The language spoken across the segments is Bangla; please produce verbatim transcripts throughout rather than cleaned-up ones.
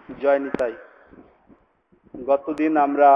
জয় নিতাই। গতদিন আমরা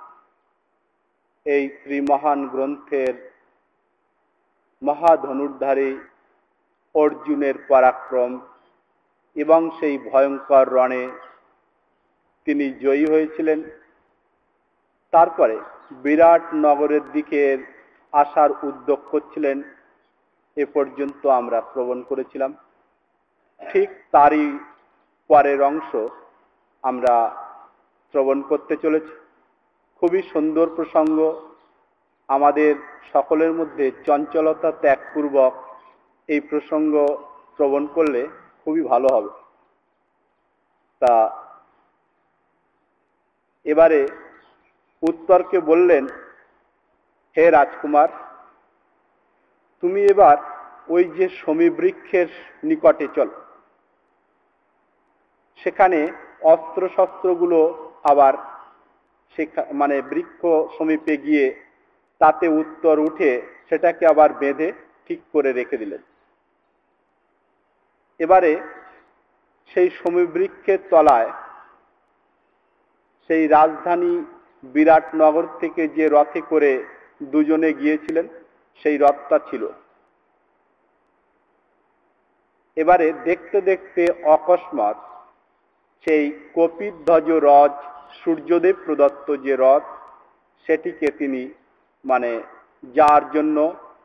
এই ত্রিমহান গ্রন্থের মহাধনুর্ধারী অর্জুনের পরাক্রম এবং সেই ভয়ঙ্কর রণে তিনি জয়ী হয়েছিলেন, তারপরে বিরাট নগরের দিকে আসার উদ্যোগ করছিলেন, এ পর্যন্ত আমরা শ্রবণ করেছিলাম। ঠিক তারই পরের অংশ আমরা শ্রবণ করতে চলেছি। খুবই সুন্দর প্রসঙ্গ, আমাদের সকলের মধ্যে চঞ্চলতা ত্যাগপূর্বক এই প্রসঙ্গ শ্রবণ করলে খুবই ভালো হবে। তা এবারে উত্তরকে বললেন, হে রাজকুমার, তুমি এবার ওই যে শমীবৃক্ষের নিকটে চল, সেখানে অস্ত্রশস্ত্রগুলো আবার মানে বৃক্ষ সমীপে গিয়ে তাতে উত্তর উঠে সেটাকে আবার বেঁধে ঠিক করে রেখে দিলেন। এবারে সেই শমীবৃক্ষের তলায় সেই রাজধানী বিরাটনগর থেকে যে রথে করে দুজনে গিয়েছিলেন সেই রথটা ছিল। এবারে দেখতে দেখতে অকস্মাৎ সেই কপিধ্বজ রথ, সূর্যদেব প্রদত্ত যে রথ, সেটিকে তিনি মানে যার জন্য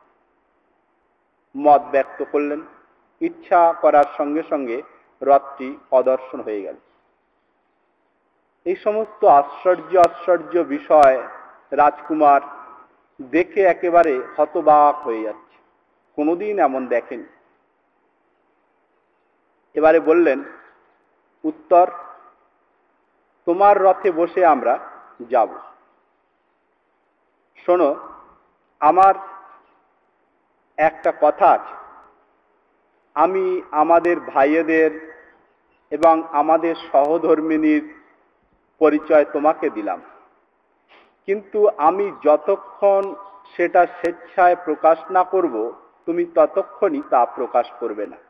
মত ব্যক্ত করলেন, ইচ্ছা করার সঙ্গে সঙ্গে রথটি অদর্শন হয়ে গেল। এই সমস্ত আশ্চর্য আশ্চর্য বিষয় রাজকুমার দেখে একেবারে হতবাক হয়ে যাচ্ছে, কোনোদিন এমন দেখেনি। এবারে বললেন, উত্তর, তোমার রথে বসে আমরা যাব। শোনো, আমার একটা কথা আছে। আমি আমাদের ভাইয়েদের এবং আমাদের সহধর্মিনীর পরিচয় তোমাকে দিলাম, কিন্তু আমি যতক্ষণ সেটা স্বেচ্ছায় প্রকাশ না করব, তুমি ততক্ষণই তা প্রকাশ করবে না।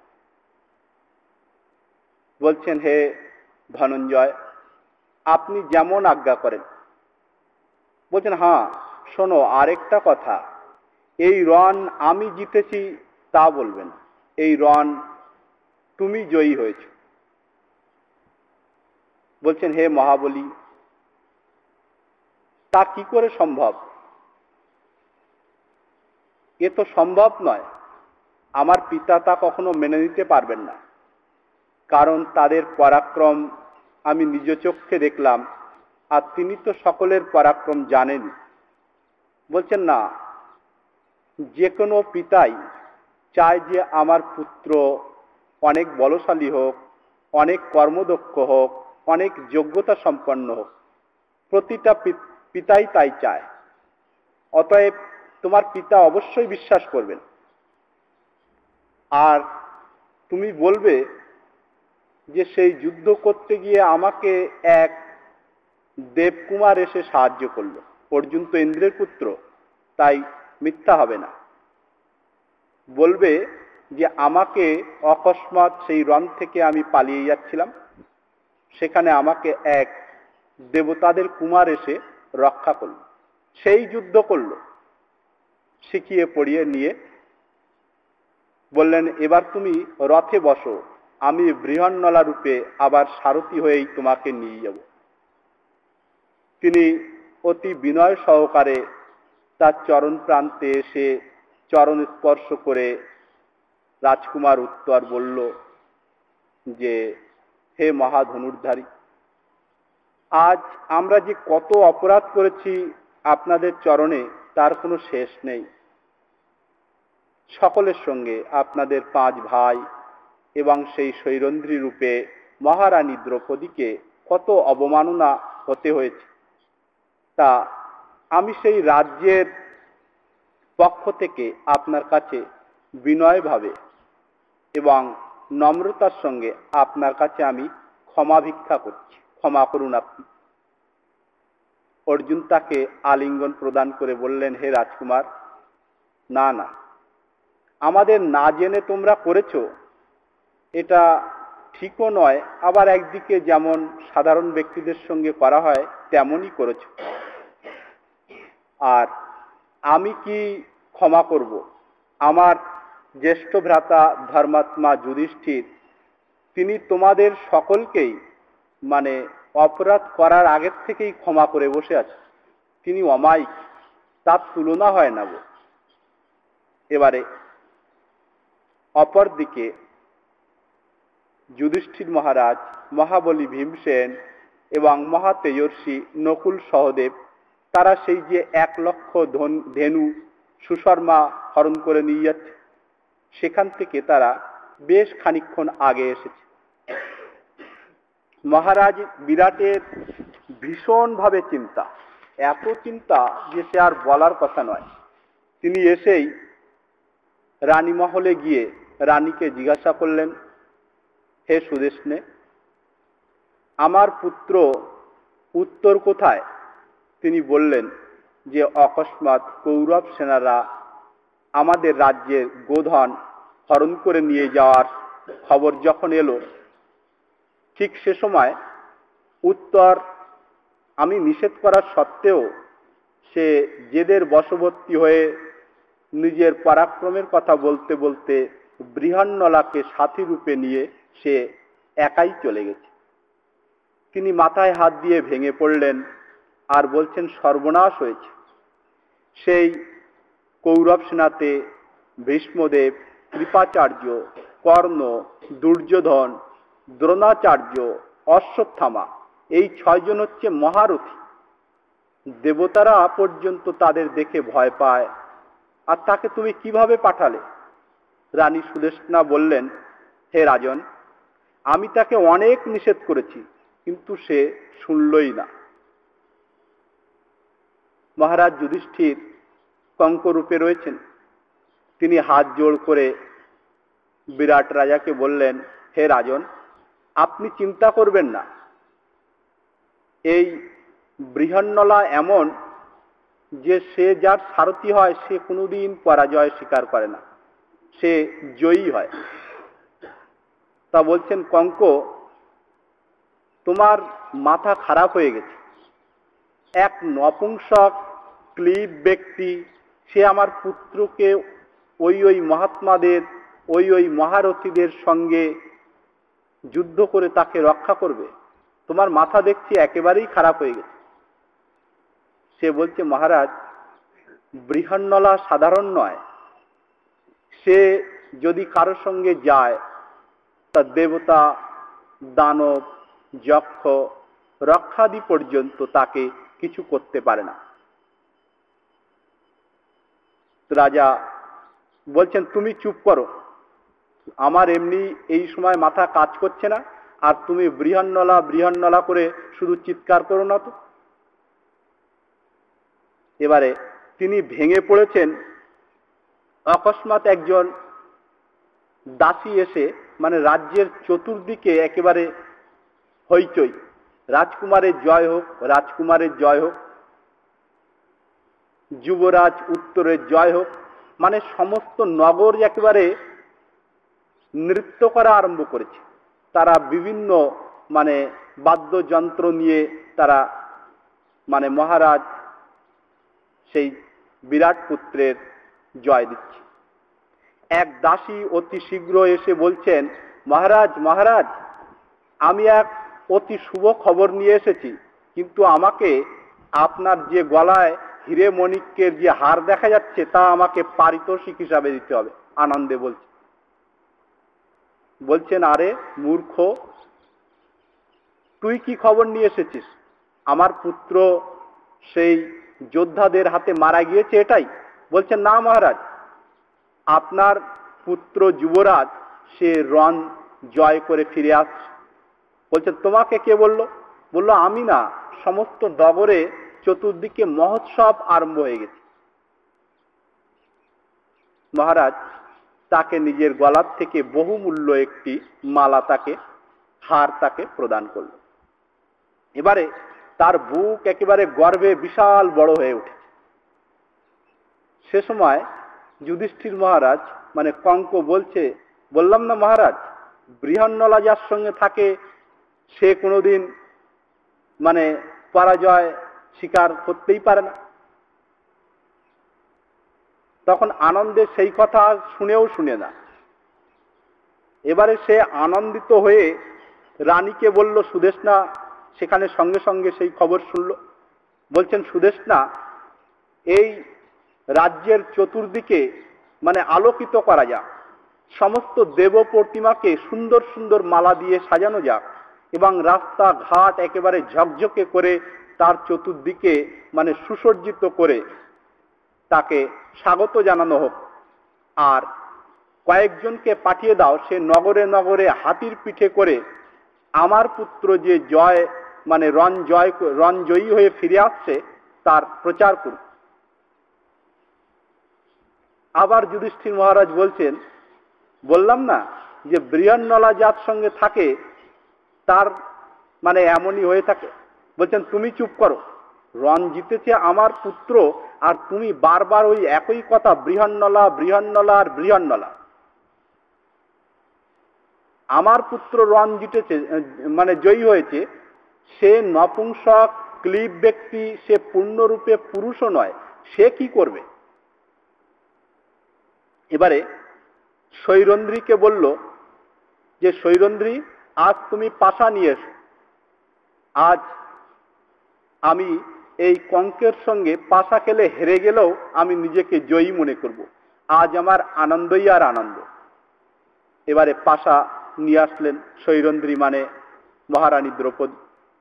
বলছেন, হে ধনঞ্জয়, আপনি যেমন আজ্ঞা করেন। বলছেন, হ্যাঁ শোনো, আরেকটা কথা, এই রণ আমি জিতেছি তা বলবেন, এই রণ তুমি জয়ী হয়েছ। বলছেন, হে মহাবলী, তা কি করে সম্ভব? এ তো সম্ভব নয়। আমার পিতা তা কখনো মেনে নিতে পারবেন না, কারণ তাদের পরাক্রম আমি নিজ চক্ষে দেখলাম, আর তিনি তো সকলের পরাক্রম জানেন। বলছেন, না, যে কোনো পিতাই চায় যে আমার পুত্র অনেক বলশালী হোক, অনেক কর্মদক্ষ হোক, অনেক যোগ্যতা সম্পন্ন হোক। প্রতিটা পিতাই তাই চায়। অতএব তোমার পিতা অবশ্যই বিশ্বাস করবেন। আর তুমি বলবে যে সেই যুদ্ধ করতে গিয়ে আমাকে এক দেবকুমার এসে সাহায্য করল, অর্জুন তো ইন্দ্রের পুত্র, তাই মিথ্যা হবে না। বলবে যে আমাকে অকস্মাৎ সেই রণ থেকে আমি পালিয়ে যাচ্ছিলাম, সেখানে আমাকে এক দেবতাদের কুমার এসে রক্ষা করল, সেই যুদ্ধ করল, শিখিয়ে পড়িয়ে নিয়ে বললেন, এবার তুমি রথে বসো, আমি বৃহন্নলা রূপে আবার সারথি হয়েই তোমাকে নিয়ে যাব। তিনি অতি বিনয় সহকারে তার চরণ প্রান্তে এসে চরণ স্পর্শ করে রাজকুমার উত্তর বলল যে, হে মহাধনুর্ধারী, আজ আমরা যে কত অপরাধ করেছি আপনাদের চরণে তার কোনো শেষ নেই। সকলের সঙ্গে আপনাদের পাঁচ ভাই এবং সেই সৈরন্ধ্রী রূপে মহারানী দ্রৌপদীকে কত অবমাননা হতে হয়েছে। তা আমি সেই রাজ্যের পক্ষ থেকে আপনার কাছে বিনয়ভাবে এবং নম্রতার সঙ্গে আপনার কাছে আমি ক্ষমা ভিক্ষা করছি, ক্ষমা করুন আপনি। অর্জুন তাকে আলিঙ্গন প্রদান করে বললেন, হে রাজকুমার, না না, আমাদের না জেনে তোমরা করেছ, এটা ঠিকও নয়, আবার একদিকে যেমন সাধারণ ব্যক্তিদের সঙ্গে করা হয় তেমনই করেছ। আর আমি কি ক্ষমা করব? আমার জ্যেষ্ঠ ভ্রাতা ধর্মাত্মা যুধিষ্ঠির, তিনি তোমাদের সকলকেই মানে অপরাধ করার আগের থেকেই ক্ষমা করে বসে আছে। তিনি অমায়িক, তার তুলনা হয় না গো। এবারে অপরদিকে যুধিষ্ঠির মহারাজ, মহাবলী ভীমসেন এবং মহাতেজস্বী নকুল সহদেব, তারা সেই যে এক লক্ষ ধেনু সুশর্মা হরণ করে নিয়ে যাচ্ছে, সেখান থেকে তারা বেশ খানিকক্ষণ আগে এসেছে। মহারাজ বিরাটের ভীষণভাবে চিন্তা, এত চিন্তা যে সে আর বলার কথা নয়। তিনি এসেই রানী মহলে গিয়ে রানীকে জিজ্ঞাসা করলেন, হে সুদেষ্ণে, আমার পুত্র উত্তর কোথায়? তিনি বললেন যে অকস্মাৎ কৌরব সেনারা আমাদের রাজ্যের গোধন হরণ করে নিয়ে যাওয়ার খবর যখন এলো, ঠিক সে সময় উত্তর আমি নিষেধ করার সত্ত্বেও সে জেদের বশবর্তী হয়ে নিজের পরাক্রমের কথা বলতে বলতে বৃহন্নলাকে সাথী রূপে নিয়ে সে একাই চলে গেছে। তিনি মাথায় হাত দিয়ে ভেঙে পড়লেন আর বলছেন, সর্বনাশ হয়েছে। সেই কৌরব সেনাতে ভীষ্মদেব, কৃপাচার্য, কর্ণ, দুর্যোধন, দ্রোণাচার্য, অশ্বত্থামা, এই ছয়জন হচ্ছে মহারথী। দেবতারা পর্যন্ত তাদের দেখে ভয় পায়, আর তাকে তুমি কিভাবে পাঠালে? রানী সুদেষ্ণা বললেন, হে রাজন, আমি তাকে অনেক নিষেধ করেছি, কিন্তু সে শুনলই না। মহারাজ যুধিষ্ঠির কঙ্করূপে রয়েছেন। তিনি হাত জোড় করে বিরাট রাজাকে বললেন, হে রাজন, আপনি চিন্তা করবেন না। এই বৃহন্নলা এমন যে সে যার সারথি হয় সে কোনোদিন পরাজয় স্বীকার করে না, সে জয়ী হয়। তা বলছেন, কঙ্ক, তোমার মাথা খারাপ হয়ে গেছে। এক নপুংসক ক্লীব ব্যক্তি সে আমার পুত্রকে ওই ওই মহাত্মাদের, ওই ওই মহারথীদের সঙ্গে যুদ্ধ করে তাকে রক্ষা করবে? তোমার মাথা দেখছি একেবারেই খারাপ হয়ে গেছে। সে বলছে, মহারাজ, বৃহন্নলা সাধারণ নয়। সে যদি কারোর সঙ্গে যায় তা দেবতা, দানব, যক্ষ, রক্ষাদি পর্যন্ত তাকে কিছু করতে পারে না। রাজা বলছেন, তুমি চুপ করো, আমার এমনি এই সময় মাথা কাজ করছে না, আর তুমি বৃহন্নলা বৃহন্নলা করে শুধু চিৎকার করো না তো। এবারে তিনি ভেঙে পড়েছেন। অকস্মাৎ একজন দাসী এসে, মানে রাজ্যের চতুর্দিকে একেবারে হইচই, রাজকুমারের জয় হোক, রাজকুমারের জয় হোক, যুবরাজ উত্তরের জয় হোক, মানে সমস্ত নগর একেবারে নৃত্য করা আরম্ভ করেছে। তারা বিভিন্ন মানে বাদ্যযন্ত্র নিয়ে তারা মানে মহারাজ সেই বিরাট পুত্রের জয় দিচ্ছে। এক দাসী অতি শীঘ্র এসে বলছেন, মহারাজ মহারাজ, আমি এক অতি শুভ খবর নিয়ে এসেছি, কিন্তু আমাকে আপনার যে গলায় হিরে মণিক্যের যে হার দেখা যাচ্ছে তা আমাকে পারিতোষিক হিসাবে দিতে হবে। আনন্দে বলছে। বলছেন, আরে মূর্খ, তুই কি খবর নিয়ে এসেছিস? আমার পুত্র সেই যোদ্ধাদের হাতে মারা গিয়েছে এটাই? বলছেন, না মহারাজ, আপনার পুত্র যুবরাজ সে রণ জয় করে ফিরে আসছে। বলছেন, তোমাকে কে বললো? বললো, আমি না, সমস্ত নগরে চতুর্দিকে মহোৎসব আরম্ভ হয়ে গেছে। মহারাজ তাকে নিজের গলার থেকে বহুমূল্য একটি মালা, তাকে হার তাকে প্রদান করল। এবারে তার বুক একেবারে গর্বে বিশাল বড় হয়ে ওঠে। সে সময় যুধিষ্ঠির মহারাজ মানে কঙ্ক বলছে, বললাম না মহারাজ, বৃহন্নলা যার সঙ্গে থাকে সে কোনোদিন মানে পরাজয় স্বীকার করতেই পারে না। তখন আনন্দে সেই কথা শুনেও শুনে না। এবারে সে আনন্দিত হয়ে রানীকে বলল, সুদেষ্ণা সেখানে সঙ্গে সঙ্গে সেই খবর শুনল। বলছেন, সুদেষ্ণা, এই রাজ্যের চতুর্দিকে মানে আলোকিত করা যাক, সমস্ত দেব প্রতিমাকে সুন্দর সুন্দর মালা দিয়ে সাজানো যাক এবং রাস্তা ঘাট একেবারে ঝকঝকে করে তার চতুর্দিকে মানে সুসজ্জিত করে তাকে স্বাগত জানানো হোক। আর কয়েকজনকে পাঠিয়ে দাও, সে নগরে নগরে হাতির পিঠে করে আমার পুত্র যে জয় মানে রণ জয় রণজয়ী হয়ে ফিরে আসছে তার প্রচার করুক। আবার যুধিষ্ঠির মহারাজ বলছেন, বললাম না যে বৃহন্নলা যার সঙ্গে থাকে তার মানে এমনই হয়ে থাকে। বলছেন, তুমি চুপ করো, রণ জিতেছে আমার পুত্র আর তুমি বারবার ওই একই কথা বৃহন্নলা বৃহন্নলা আর বৃহন্নলা। আমার পুত্র রণ জিতেছে মানে জয়ী হয়েছে, সে নপুংসক ক্লীব ব্যক্তি, সে পূর্ণরূপে পুরুষও নয়, সে কি করবে? এবারে সৈরন্ধ্রীকে বলল যে, সৈরন্ধ্রী, আজ তুমি পাশা নিয়ে এসো। আজ আমি এই কঙ্কের সঙ্গে পাশা খেলে হেরে গেলেও আমি নিজেকে জয়ী মনে করব। আজ আমার আনন্দই আর আনন্দ। এবারে পাশা নিয়ে আসলেন সৈরন্ধ্রী মানে মহারানী দ্রৌপদী।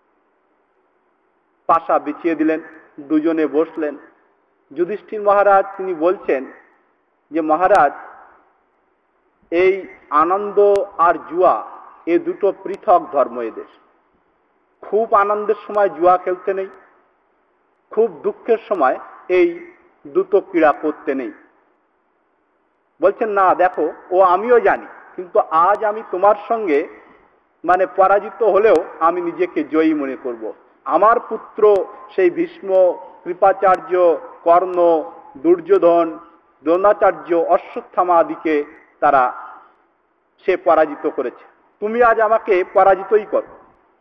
পাশা বিছিয়ে দিলেন, দুজনে বসলেন। যুধিষ্ঠির মহারাজ তিনি বলছেন যে, মহারাজ, এই আনন্দ আর জুয়া এ দুটো পৃথক ধর্ম। এদের খুব আনন্দের সময় জুয়া খেলতে নেই, খুব দুঃখের সময় এই দুটো ক্রীড়া করতে নেই। বলছেন, না দেখো, ও আমিও জানি, কিন্তু আজ আমি তোমার সঙ্গে মানে পরাজিত হলেও আমি নিজেকে জয়ী মনে করব। আমার পুত্র সেই ভীষ্ম, কৃপাচার্য, কর্ণ, দুর্যোধন, দ্রোণাচার্য, অশ্বত্থামা আদিকে তারা সে পরাজিত করেছে, তুমি আজ আমাকে পরাজিতই করো।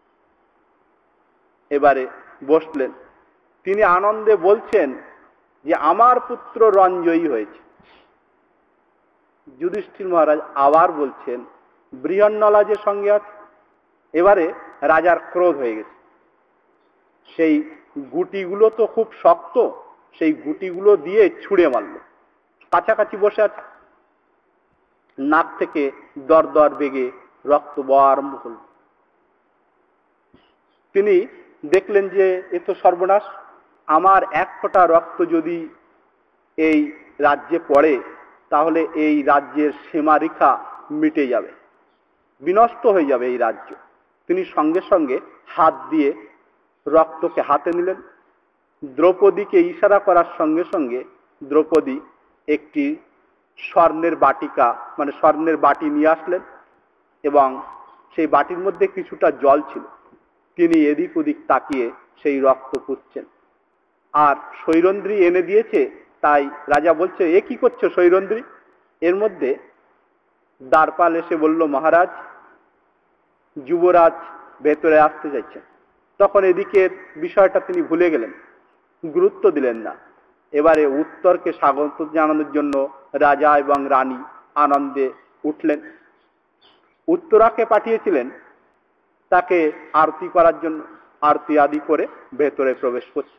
এবারে বসলেন, তিনি আনন্দে বলছেন যে আমার পুত্র রণজয়ী হয়েছে। যুধিষ্ঠির মহারাজ আবার বলছেন, বৃহন্নলা যে সঙ্গে আছে। এবারে রাজার ক্রোধ হয়ে গেছে। সেই গুটিগুলো তো খুব শক্ত, সেই গুটিগুলো দিয়ে ছুঁড়ে মারল। কাছাকাছি বসে আছে, নাক থেকে দর দর বেগে রক্ত বওয়া আরম্ভ হল। তিনি দেখলেন যে এ তো সর্বনাশ, আমার এক ফোঁটা রক্ত যদি এই রাজ্যে পড়ে তাহলে এই রাজ্যের সীমারেখা মিটে যাবে, বিনষ্ট হয়ে যাবে এই রাজ্য। তিনি সঙ্গে সঙ্গে হাত দিয়ে রক্তকে হাতে নিলেন। দ্রৌপদীকে ইশারা করার সঙ্গে সঙ্গে দ্রৌপদী একটি স্বর্ণের বাটিকা মানে স্বর্ণের বাটি নিয়ে আসলেন এবং সেই বাটির মধ্যে কিছুটা জল ছিল। তিনি এদিক ওদিক তাকিয়ে সেই রক্ত পুচ্ছেন। আর সৈরন্ধ্রী এনে দিয়েছে, তাই রাজা বলছে, এ কি করছো সৈরন্ধ্রী? এর মধ্যে দ্বারপাল এসে বলল, মহারাজ, যুবরাজ ভেতরে আসতে চাইছেন। তখন এদিকের বিষয়টা তিনি ভুলে গেলেন, গুরুত্ব দিলেন না। এবারে উত্তরকে স্বাগত জানানোর জন্য রাজা এবং রানী আনন্দে উঠলেন। উত্তরাকে পাঠিয়েছিলেন তাকে আরতি করার জন্য। আরতি আদি করে ভেতরে প্রবেশ করছে।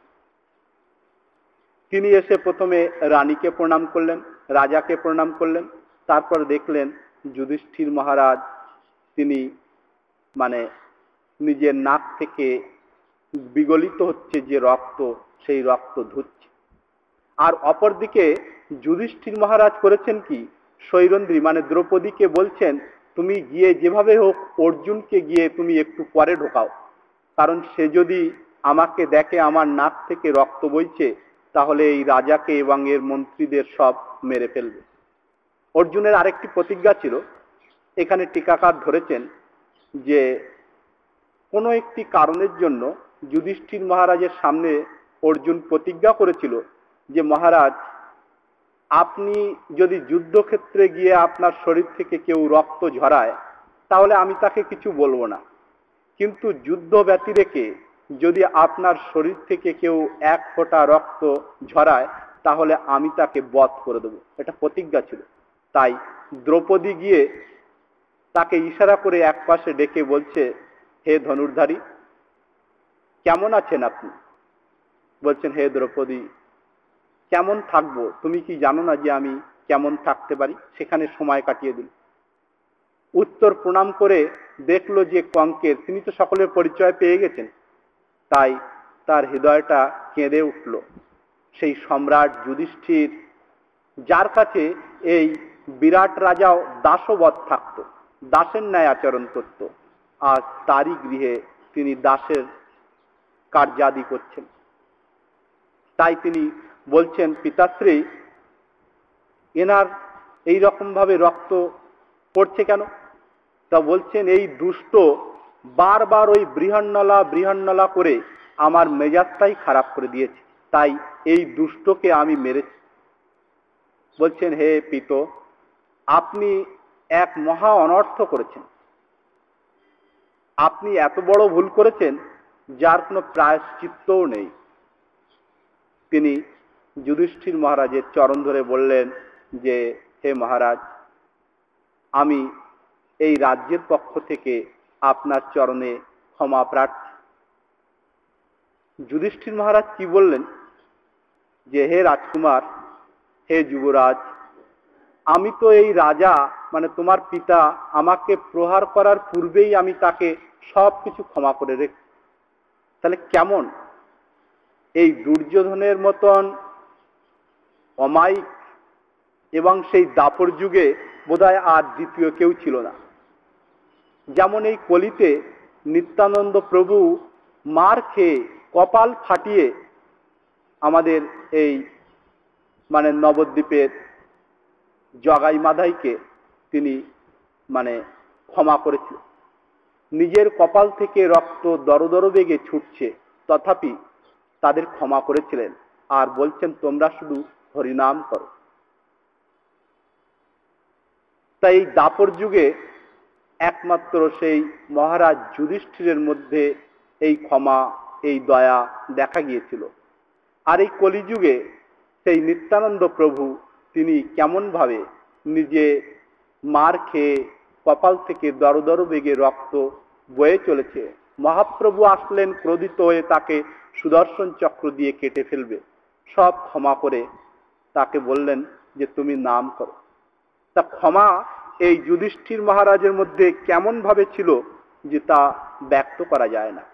তিনি এসে প্রথমে রানীকে প্রণাম করলেন, রাজাকে প্রণাম করলেন। তারপর দেখলেন যুধিষ্ঠির মহারাজ তিনি মানে নিজের নাক থেকে বিগলিত হচ্ছে যে রক্ত, সেই রক্ত ধুচ্ছে। আর অপরদিকে যুধিষ্ঠির মহারাজ করেছেন কি, সৈরন্ধ্রী মানে দ্রৌপদীকে বলছেন, তুমি গিয়ে যেভাবে হোক অর্জুনকে গিয়ে তুমি একটু পরে ঢোকাও, কারণ সে যদি আমাকে দেখে আমার নাক থেকে রক্ত বইছে তাহলে এই রাজাকে এবং এর মন্ত্রীদের সব মেরে ফেলবে। অর্জুনের আরেকটি প্রতিজ্ঞা ছিল, এখানে টিকাকার ধরেছেন যে কোনো একটি কারণের জন্য যুধিষ্ঠির মহারাজের সামনে অর্জুন প্রতিজ্ঞা করেছিল যে, মহারাজ, আপনি যদি যুদ্ধক্ষেত্রে গিয়ে আপনার শরীর থেকে কেউ রক্ত ঝরায় তাহলে আমি তাকে কিছু বলবো না, কিন্তু যুদ্ধ ব্যতি রেখে যদি আপনার শরীর থেকে কেউ এক ফোঁটা রক্ত ঝরায় তাহলে আমি তাকে বধ করে দেব। এটা প্রতিজ্ঞা ছিল। তাই দ্রৌপদী গিয়ে তাকে ইশারা করে এক পাশে ডেকে বলছে, হে ধনুর্ধারী, কেমন আছেন আপনি? বলছেন, হে দ্রৌপদী, কেমন থাকবো? তুমি কি জানো না যে আমি কেমন থাকতে পারি? সেখানে সময় কাটিয়ে দিল। উত্তর প্রণাম করে দেখলো যে কঙ্কের, তিনি তো সকলের পরিচয় পেয়ে গেছেন, তাই তার হৃদয়টা কেঁদে উঠল। সেই সম্রাট যুধিষ্ঠির, যার কাছে এই বিরাট রাজাও দাসবৎ থাকত, দাসের ন্যায় আচরণ করত, আজ তারই গৃহে তিনি দাসের কার্যাদি করছেন। তাই তিনি বলছেন, পিতাশ্রী, এনার এই রকম ভাবে রক্ত পড়ছে কেন? তা বলছেন, এই দুষ্ট বারবার ওই বৃহন্নলা বৃহন্নলা করে আমার মেজাজটাই খারাপ করে দিয়েছে, তাই এই দুষ্টকে আমি মেরেছি। বলছেন, হে পিত, আপনি এক মহা অনর্থ করেছেন। আপনি এত বড় ভুল করেছেন যার কোনো প্রায়শ্চিত্তও নেই। তিনি যুধিষ্ঠির মহারাজের চরণ ধরে বললেন যে, হে মহারাজ, আমি এই রাজ্যের পক্ষ থেকে আপনার চরণে ক্ষমা প্রার্থী। যুধিষ্ঠির মহারাজ কি বললেন যে, হে রাজকুমার, হে যুবরাজ, আমি তো এই রাজা মানে তোমার পিতা আমাকে প্রহার করার পূর্বেই আমি তাকে সব কিছু ক্ষমা করে রেখে, তাহলে কেমন এই দুর্যোধনের মতন অমায়িক, এবং সেই দাপর যুগে বোধহয় আর দ্বিতীয় কেউ ছিল না। যেমন এই কলিতে নিত্যানন্দ প্রভু মার খেয়ে কপাল ফাটিয়ে আমাদের এই মানে নবদ্বীপের জগাই মাধাইকে তিনি মানে ক্ষমা করেছিলেন। নিজের কপাল থেকে রক্ত দরদর বেগে ছুটছে, তথাপি তাদের ক্ষমা করেছিলেন, আর বলছেন তোমরা শুধু হরিনাম করো। তাই এই দাপর যুগে একমাত্র সেই মহারাজ যুধিষ্ঠিরের মধ্যে এই ক্ষমা, এই দয়া দেখা গিয়েছিল। আর এই কলিযুগে সেই নিত্যানন্দ প্রভু তিনি কেমন ভাবে নিজে মার খেয়ে কপাল থেকে দরদর বেগে রক্ত বয়ে চলেছে, মহাপ্রভু আসলেন ক্রোধিত হয়ে তাকে সুদর্শন চক্র দিয়ে কেটে ফেলবে, সব ক্ষমা করে তাকে বললেন যে তুমি নাম করো। তা ক্ষমা এই যুধিষ্ঠির মহারাজের মধ্যে কেমন ভাবে ছিল যে তা ব্যক্ত করা যায় না।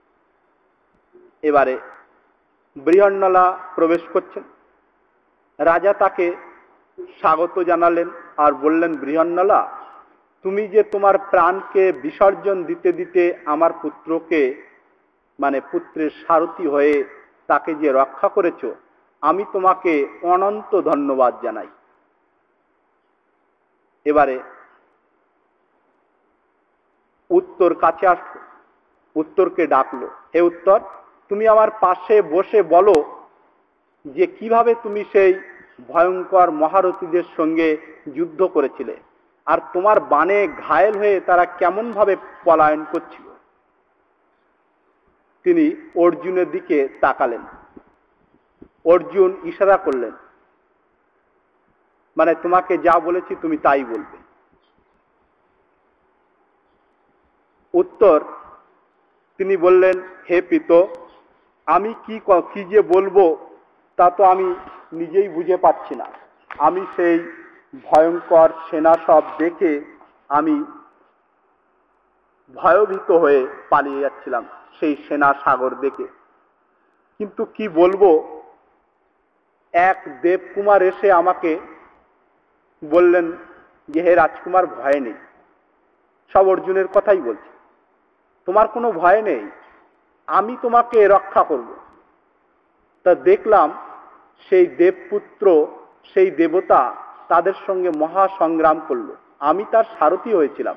এবারে বৃহন্নলা প্রবেশ করছেন। রাজা তাকে স্বাগত জানালেন আর বললেন, বৃহন্নলা, তুমি যে তোমার প্রাণকে বিসর্জন দিতে দিতে আমার পুত্রকে মানে পুত্রের সারথি হয়ে তাকে যে রক্ষা করেছ, আমি তোমাকে অনন্ত ধন্যবাদ জানাই। এবারে উত্তর কাছে আসলো, উত্তরকে ডাকলো, হে উত্তর, তুমি আমার পাশে বসে বলো যে কিভাবে তুমি সেই ভয়ঙ্কর মহারথীদের সঙ্গে যুদ্ধ করেছিলে, আর তোমার বাণে ঘায়েল হয়ে তারা কেমন ভাবে পলায়ন করছিল। তিনি অর্জুনের দিকে তাকালেন। অর্জুন ইশারা করলেন, মানে তোমাকে যা বলেছি তুমি তাই বলবে। উত্তর তিনি বললেন, হে পিত, আমি কি কি যে বলবো তা তো আমি নিজেই বুঝে পাচ্ছি না। আমি সেই ভয়ঙ্কর সেনা সব দেখে আমি ভয়ভীত হয়ে পালিয়ে যাচ্ছিলাম সেই সেনা সাগর দেখে। কিন্তু কি বলবো, এক দেবকুমার এসে আমাকে বললেন যে, হে রাজকুমার, ভয় নেই। সব অর্জুনের কথাই বলছে, তোমার কোনো ভয় নেই, আমি তোমাকে রক্ষা করব। তা দেখলাম সেই দেবপুত্র, সেই দেবতা তাদের সঙ্গে মহা সংগ্রাম করলো, আমি তার সারথি হয়েছিলাম।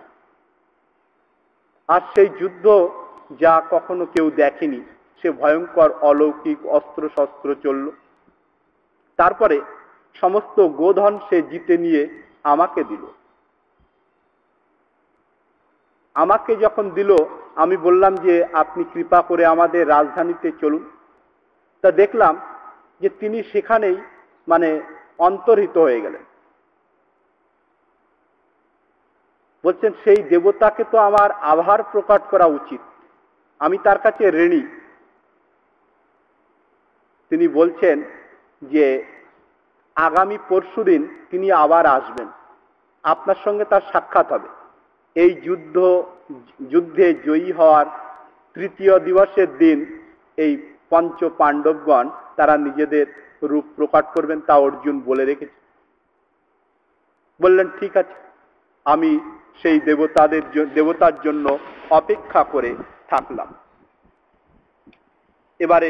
আর সেই যুদ্ধ যা কখনো কেউ দেখেনি, সে ভয়ঙ্কর অলৌকিক অস্ত্র শস্ত্র চলল। তারপরে সমস্ত গোধন সে জিতে নিয়ে আমাকে দিল। আমাকে যখন দিল আমি বললাম যে আপনি কৃপা করে আমাদের রাজধানীতে চলুন। তা দেখলাম যে তিনি সেখানেই মানে অন্তর্হিত হয়ে গেলেন। বলছেন সেই দেবতাকে তো আমার আভার প্রকাশ করা উচিত, আমি তার কাছে ঋণী। তিনি বলছেন যে আগামী পরশুদিন তিনি আবার আসবেন, আপনার সঙ্গে তার সাক্ষাৎ হবে। এই যুদ্ধ যুদ্ধে জয়ী হওয়ার তৃতীয় দিবসের দিন এই পঞ্চ পাণ্ডবগণ তারা নিজেদের রূপ প্রকাশ করবেন, তা অর্জুন বলে রেখেছে। বললেন ঠিক আছে, আমি সেই দেবতাদের দেবতার জন্য অপেক্ষা করে থাকলাম। এবারে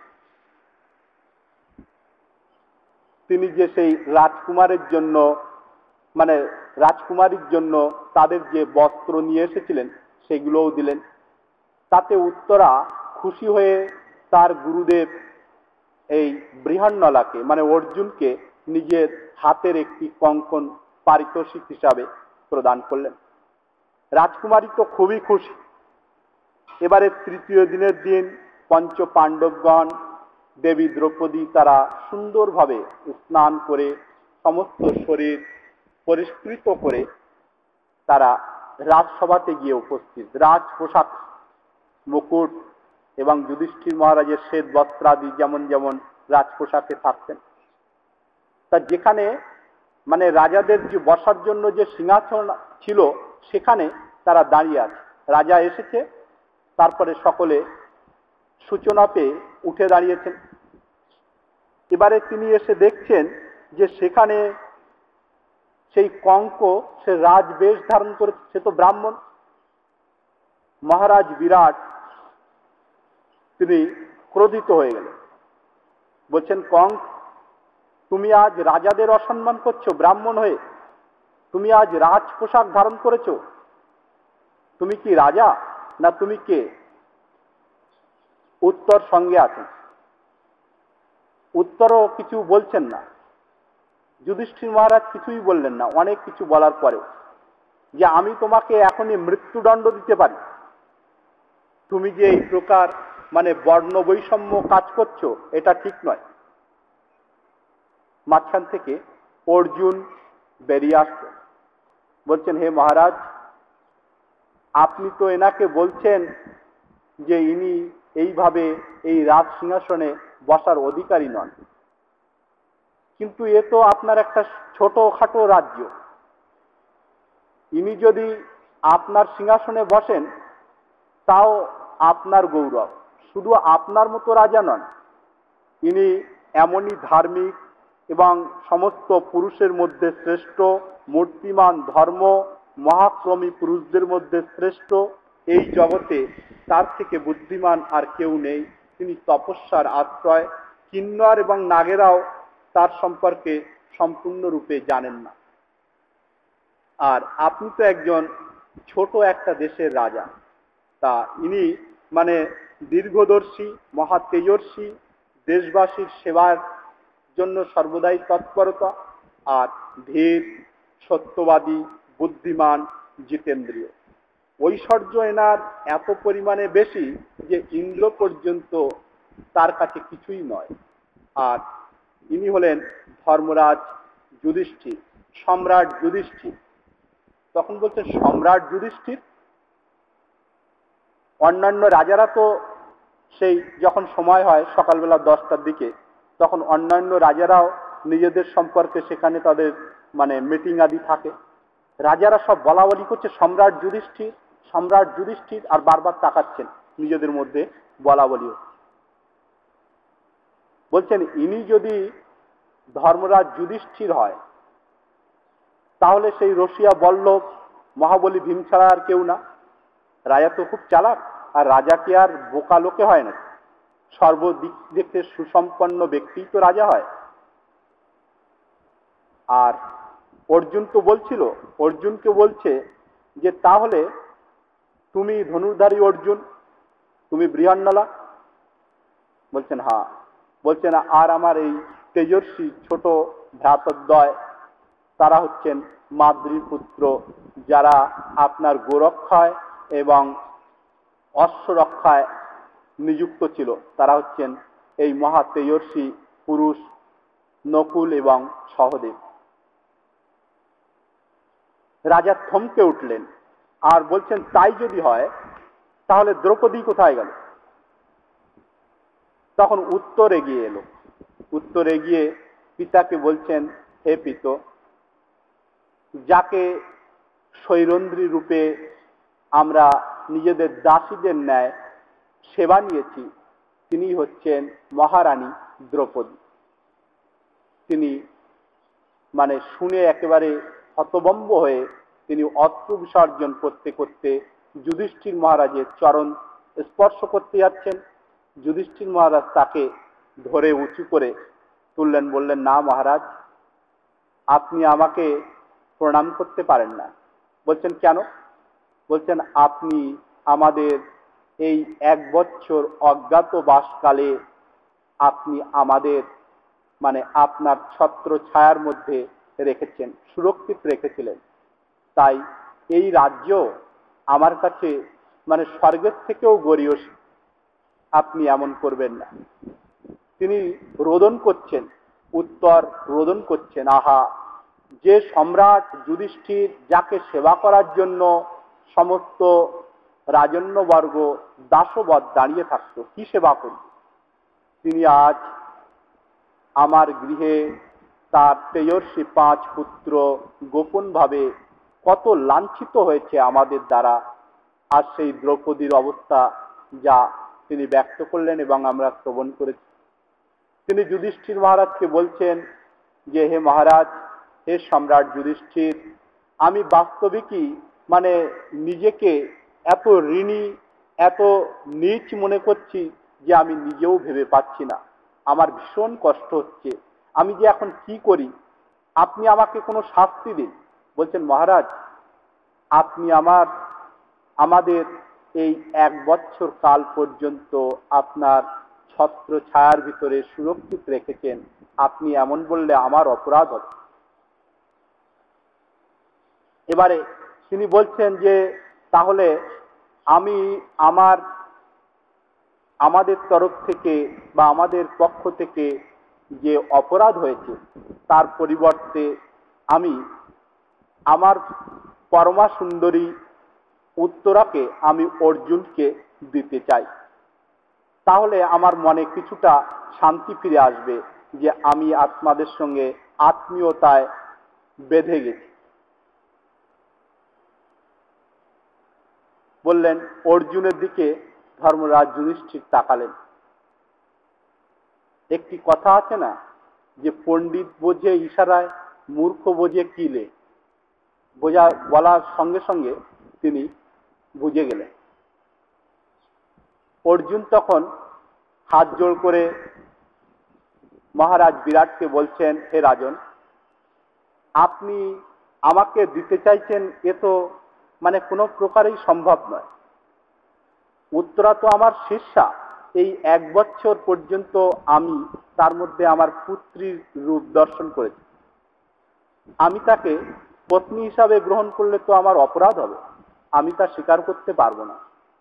তিনি যে সেই রাজকুমারের জন্য মানে রাজকুমারীর জন্য তাদের যে বস্ত্র নিয়ে এসেছিলেন সেগুলোও দিলেন। তাতে উত্তরা খুশি হয়ে তার গুরুদেব এই বৃহন্নলাকে মানে অর্জুনকে নিজের হাতের একটি কঙ্কন পারিতোষিক হিসাবে প্রদান করলেন। রাজকুমারী তো খুবই খুশি। এবারে তৃতীয় দিনের দিন পঞ্চ পাণ্ডবগণ দেবী দ্রৌপদী তারা সুন্দরভাবে স্নান করে সমস্ত শরীর পরিষ্কৃত করে তারা রাজসভাতে গিয়ে উপস্থিত। রাজ পোশাক, মুকুট এবং যুধিষ্ঠির মহারাজের শ্বেত বস্ত্রাদি যেমন যেমন রাজ পোশাকে থাকতেন, তা যেখানে মানে রাজাদের যে বসার জন্য যে সিংহাসন ছিল সেখানে তারা দাঁড়িয়ে আছে। রাজা এসেছে, তারপরে সকলে সূচনা পেয়ে উঠে দাঁড়িয়েছেন। এবারে তিনি এসে দেখছেন যে সেখানে সেই কঙ্ক সে রাজবেশ ধারণ করেছে, সে তো ব্রাহ্মণ। মহারাজ বিরাট তিনি ক্রোধিত হয়ে গেলেন। বলছেন কঙ্ক, তুমি আজ রাজাদের অসম্মান করছো ব্রাহ্মণ হয়ে, তুমি আজ রাজ পোশাক ধারণ করেছো, তুমি কি রাজা না তুমি কে? উত্তর সঙ্গে আছেন, উত্তরও কিছু বলছেন না। যুধিষ্ঠির মহারাজ কিছুই বললেন না, অনেক কিছু বলার পরেও, যে আমি তোমাকে এখনই মৃত্যুদণ্ড দিতে পারি, তুমি যে এই প্রকার মানে বর্ণ বৈষম্য কাজ করছো এটা ঠিক নয়। মাঝখান থেকে অর্জুন বেরিয়ে আসছে, বলছেন হে মহারাজ, আপনি তো এনাকে বলছেন যে ইনি এইভাবে এই রাজ সিংহাসনে বসার অধিকারী নন, কিন্তু এ তো আপনার একটা ছোটখাটো রাজ্য। ইনি যদি আপনার সিংহাসনে বসেন তাও আপনার গৌরব। শুধু আপনার মতো রাজা নন, ইনি এমনই ধার্মিক এবং সমস্ত পুরুষের মধ্যে শ্রেষ্ঠ, মূর্তিমান ধর্ম মহাক্রমী পুরুষদের মধ্যে শ্রেষ্ঠ। এই জগতে তার থেকে বুদ্ধিমান আর কেউ নেই। তিনি তপস্যার আশ্রয়। কিন্নর এবং নাগেরাও তার সম্পর্কে সম্পূর্ণরূপে জানেন না। আর আপনি তো একজন ছোট একটা দেশের রাজা। তা ইনি মানে দীর্ঘদর্শী, মহা তেজস্বী, দেশবাসীর সেবার জন্য সর্বদাই তৎপরতা, আর ধীর, সত্যবাদী, বুদ্ধিমান, জিতেন্দ্রীয়। ঐশ্বর্য এনার এত পরিমাণে বেশি যে ইন্দ্র পর্যন্ত তার কাছে কিছুই নয়। আর ইনি হলেন ধর্মরাজ যুধিষ্ঠির, সম্রাট যুধিষ্ঠির। তখন বলছেন সম্রাট যুধিষ্ঠির? অন্যান্য রাজারা তো সেই যখন সময় হয় সকালবেলা দশটার দিকে, তখন অন্যান্য রাজারাও নিজেদের সম্পর্কে সেখানে তাদের মানে মিটিং আদি থাকে। রাজারা সব বলা বলি করছে সম্রাট যুধিষ্ঠির, সম্রাট যুধিষ্ঠির, আর বারবার তাকাচ্ছেন, নিজেদের মধ্যে বলা বলি হচ্ছে। বলছেন ইনি যদি ধর্মরাজ যুধিষ্ঠির হয় তাহলে সেই রসিয়া বল্লভ মহাবলী ভীম ছাড়া আর কেউ না। রাজা তো খুব চালাক, আর রাজা কি আর বোকা লোকে হয় না? সর্বদিক থেকে সুসম্পন্ন ব্যক্তি তো রাজা হয়। আর অর্জুন তো বলছিল, অর্জুনকে বলছে যে তাহলে তুমি ধনুর্ধারী অর্জুন, তুমি বৃহন্নলা? বলছেন হ্যাঁ। বলছেন আর আমার এই তেজস্বী ছোট ভ্রাতদ্বয় তারা হচ্ছেন মাদ্রীর পুত্র, যারা আপনার গোরক্ষায় এবং অশ্ব রক্ষায় নিযুক্ত ছিল। তারা হচ্ছেন এই মহা তেজস্বী পুরুষ নকুল এবং সহদেব। রাজা থমকে উঠলেন আর বলছেন, তাই যদি হয় তাহলে দ্রৌপদী কোথায় গেল? তখন উত্তর এগিয়ে এলো। উত্তর এগিয়ে পিতাকে বলছেন, হে পিত, যাকে সৈরন্ধ্রী রূপে আমরা নিজেদের দাসীদের ন্যায় সেবা নিয়েছি, তিনি হচ্ছেন মহারানী দ্রৌপদী। তিনি মানে শুনে একেবারে হতভম্ব হয়ে তিনি অশ্রু বিসর্জন করতে করতে যুধিষ্ঠির মহারাজের চরণ স্পর্শ করতে যাচ্ছেন। যুধিষ্ঠির মহারাজ তাকে ধরে উঁচু করে তুললেন, বললেন, না মহারাজ, আপনি আমাকে প্রণাম করতে পারেন না। বলছেন, কেন? বলছেন, আপনি আমাদের এই এক বছর অজ্ঞাতবাসকালে আপনি আমাদের মানে আপনার ছত্র ছায়ার মধ্যে রেখেছেন, সুরক্ষিত রেখেছিলেন। তাই এই রাজ্য আমার কাছে মানে স্বর্গের থেকেও গরীয়সী। আপনি এমন করবেন না। তিনি রোদন করছেন, উত্তর রোদন করছেন, আহা, যে সম্রাট যুধিষ্ঠির, যাকে সেবা করার জন্য সমস্ত রাজন্যবর্গ দাসবৎ দাঁড়িয়ে থাকতো, কি সেবা করবে, তিনি আজ আমার গৃহে তার তেজস্বী পাঁচ পুত্র গোপন ভাবে কত লাঞ্ছিত হয়েছে আমাদের দ্বারা। আর সেই দ্রৌপদীর অবস্থা যা তিনি ব্যক্ত করলেন এবং আমরা শ্রবণ করেছি। তিনি যুধিষ্ঠির মহারাজকে বলছেন যে, হে মহারাজ, হে সম্রাট যুধিষ্ঠির, আমি বাস্তবিকই মানে নিজেকে এত ঋণী, এত নীচ মনে করছি যে আমি নিজেও ভেবে পাচ্ছি না। আমার ভীষণ কষ্ট হচ্ছে, আমি যে এখন কি করি, আপনি আমাকে কোনো শাস্তি দিন। বলছেন, মহারাজ, আপনি আমার আমাদের এই এক বছর কাল পর্যন্ত আপনার ছত্র ছায়ার ভিতরে সুরক্ষিত রেখেছেন, আপনি এমন বললে আমার অপরাধ হবে। এবারে তিনি বলছেন যে, তাহলে আমি আমার আমাদের তরফ থেকে বা আমাদের পক্ষ থেকে যে অপরাধ হয়েছে তার পরিবর্তে আমি আমার পরমা সুন্দরী উত্তরাকে আমি অর্জুনকে দিতে চাই। তাহলে আমার মনে কিছুটা শান্তি ফিরে আসবে যে আমি আপনাদের সঙ্গে আত্মীয়তায় বেঁধে গেছি। বললেন, অর্জুনের দিকে ধর্মরাজ যুধিষ্ঠির তাকালেন। একটি কথা আছে না, যে পণ্ডিত বোঝে ইশারায়, মূর্খ বোঝে কিলে। বোঝা বলার সঙ্গে সঙ্গে তিনি বুঝে গেলেন। অর্জুন তখন হাত জোড় করে মহারাজ বিরাটকে বলছেন, হে রাজন, আপনি আমাকে দিতে চাইছেন, এ তো মানে কোনো প্রকারেই সম্ভব নয়। উত্তরা তো আমার শিষ্যা, এই এক বছর পর্যন্ত আমি তার মধ্যে আমার পুত্রীর রূপ দর্শন করেছি। আমি তাকে পত্নী হিসাবে গ্রহণ করলে তো আমার অপরাধ হবে, আমি তা স্বীকার করতে পারবো না।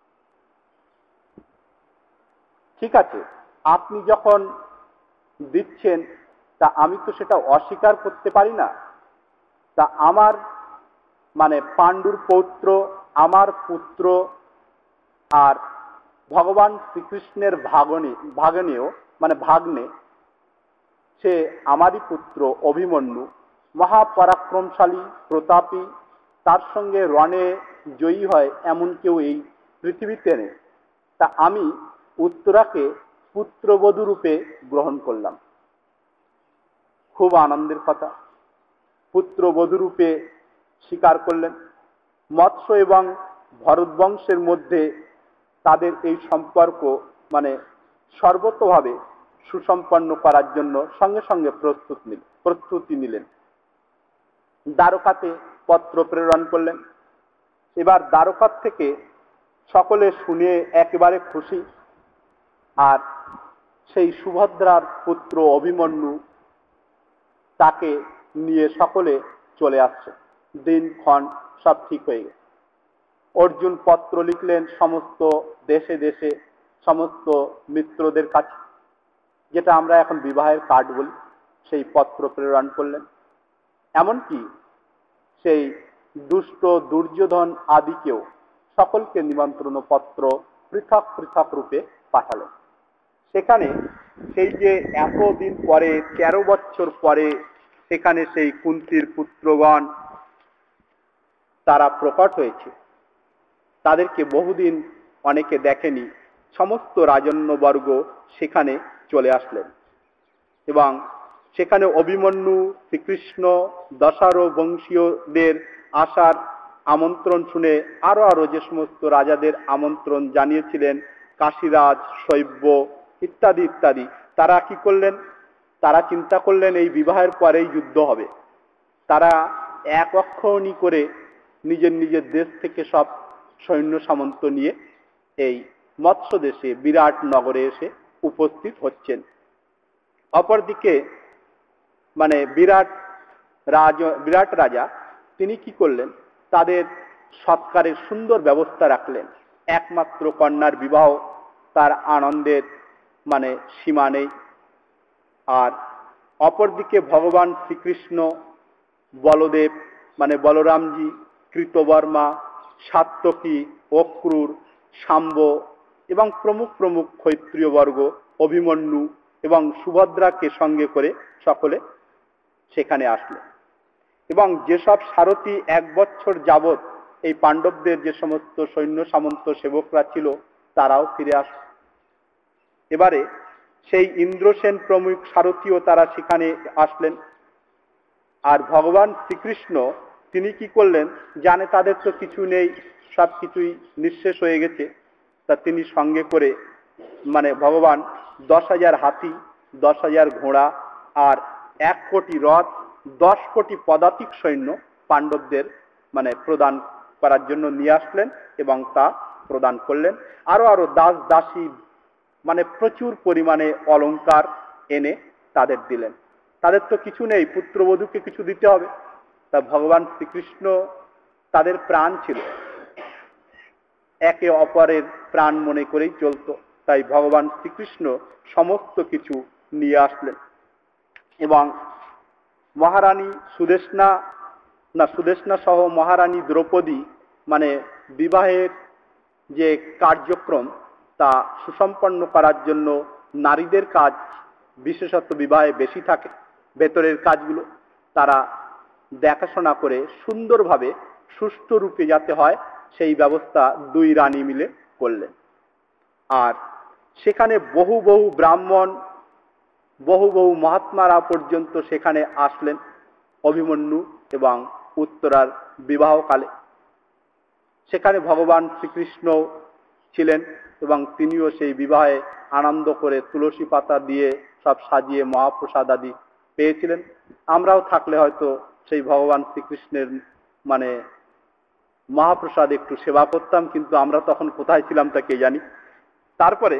ঠিক আছে, আপনি যখন দিচ্ছেন তা আমি তো সেটা অস্বীকার করতে পারি না। তা আমার মানে পাণ্ডুর পৌত্র, আমার পুত্র আর ভগবান শ্রীকৃষ্ণের ভাগনে ভাগনেও মানে ভাগ্নে, সে আমারই পুত্র অভিমন্যু, মহাপরাক্রমশালী, প্রতাপী, তার সঙ্গে রণে জয়ী হয় এমন কেউ এই পৃথিবীতে নেই। তা আমি উত্তরাকে পুত্রবধূ রূপে গ্রহণ করলাম। খুব আনন্দের কথা, পুত্রবধূ রূপে স্বীকার করলেন। মৎস্য এবং ভরত বংশের মধ্যে তাদের এই সম্পর্ক মানে সর্বতোভাবে সুসম্পন্ন করার জন্য সঙ্গে সঙ্গে প্রস্তুত নিলেন প্রস্তুতি নিলেন দ্বারকাতে পত্র প্রেরণ করলেন। এবার দ্বারকার থেকে সকলে শুনে একেবারে খুশি। আর সেই সুভদ্রার পুত্র অভিমন্যু, তাকে নিয়ে সকলে চলে আসছে। দিনক্ষণ সব ঠিক হয়ে গেছে। অর্জুন পত্র লিখলেন সমস্ত দেশে দেশে সমস্ত মিত্রদের কাছে, যেটা আমরা এখন বিবাহের কার্ড বলি, সেই পত্র প্রেরণ করলেন। এমনকি সেই দুষ্ট দুর্যোধন আদিকেও সকলকে নিমন্ত্রণ পত্র পৃথক পৃথক রূপে পাঠালেন। সেখানে সেই যে এতদিন পরে, তেরো বছর পরে সেখানে সেই কুন্তির পুত্রগণ তারা প্রকট হয়েছে, তাদেরকে বহুদিন অনেকে দেখেনি, সমস্ত রাজন্যবর্গ সেখানে চলে আসলেন এবং সেখানে অভিমন্যু, শ্রীকৃষ্ণ, দশারো বংশীয়দের আসার আমন্ত্রণ শুনে আরো আরো যে সমস্ত রাজাদের আমন্ত্রণ জানিয়েছিলেন, কাশীরাজ, শৈব্য ইত্যাদি ইত্যাদি, তারা কি করলেন? তারা চিন্তা করলেন এই বিবাহের পরেই যুদ্ধ হবে। তারা এক অক্ষৌনি করে নিজের নিজের দেশ থেকে সব সৈন্য সামন্ত নিয়ে এই মৎস্য দেশে বিরাট নগরে এসে উপস্থিত হচ্ছেন। অপরদিকে মানে বিরাট রাজ বিরাট রাজা তিনি কি করলেন? তাদের সৎকারের সুন্দর ব্যবস্থা রাখলেন। একমাত্র কন্যার বিবাহ, তার আনন্দের মানে সীমা নেই। আর অপরদিকে ভগবান শ্রীকৃষ্ণ, বলদেব মানে বলরামজি, কৃতবর্মা, সাত্যকী, অক্রূর, শাম্ব এবং প্রমুখ প্রমুখ ক্ষত্রিয় বর্গ, অভিমন্যু এবং সুভদ্রাকে সঙ্গে করে সকলে সেখানে আসলো। এবং যেসব সারথী এক বছর যাবৎ এই পাণ্ডবদের যে সমস্ত সৈন্য সামন্ত সেবকরা ছিল তারাও ফিরে আসলো। এবারে সেই ইন্দ্রসেন প্রমুখ সারথীও তারা সেখানে আসলেন। আর ভগবান শ্রীকৃষ্ণ তিনি কি করলেন? জানে তাদের তো কিছু নেই, সব কিছুই নিঃশেষ হয়ে গেছে, তা তিনি সঙ্গে করে মানে ভগবান দশ হাজার হাতি, দশ হাজার ঘোড়া আর এক কোটি রথ, দশ কোটি পদাতিক সৈন্য পাণ্ডবদের মানে প্রদান করার জন্য নিয়ে আসলেন এবং তা প্রদান করলেন। আরো আরো দাস দাসী মানে প্রচুর পরিমাণে অলংকার এনে তাদের দিলেন। তাদের তো কিছু নেই, পুত্রবধূকে কিছু দিতে হবে। তা ভগবান শ্রীকৃষ্ণ তাদের প্রাণ ছিল, একে অপরের প্রাণ মনে করেই চলত। তাই ভগবান শ্রীকৃষ্ণ সমস্ত কিছু নিয়ে আসলেন এবং মহারানী সুদেষ্ণা না সুদেষ্ণা সহ মহারানী দ্রৌপদী মানে বিবাহের যে কার্যক্রম তা সুসম্পন্ন করার জন্য নারীদের কাজ বিশেষত বিবাহে বেশি থাকে। ভেতরের কাজগুলো তারা দেখাশোনা করে সুন্দরভাবে সুষ্ঠু রূপে যাতে হয় সেই ব্যবস্থা দুই রানী মিলে করলেন। আর সেখানে বহু বহু ব্রাহ্মণ, বহু বহু মহাত্মারা পর্যন্ত সেখানে আসলেন অভিমন্যু এবং উত্তরার বিবাহকালে। সেখানে ভগবান শ্রীকৃষ্ণ ছিলেন এবং তিনিও সেই বিবাহে আনন্দ করে তুলসী পাতা দিয়ে সব সাজিয়ে মহাপ্রসাদ আদি পেয়েছিলেন। আমরাও থাকলে হয়তো সেই ভগবান শ্রীকৃষ্ণের মানে মহাপ্রসাদ একটু সেবা করতাম, কিন্তু আমরা তখন কোথায় ছিলাম তা কে জানি। তারপরে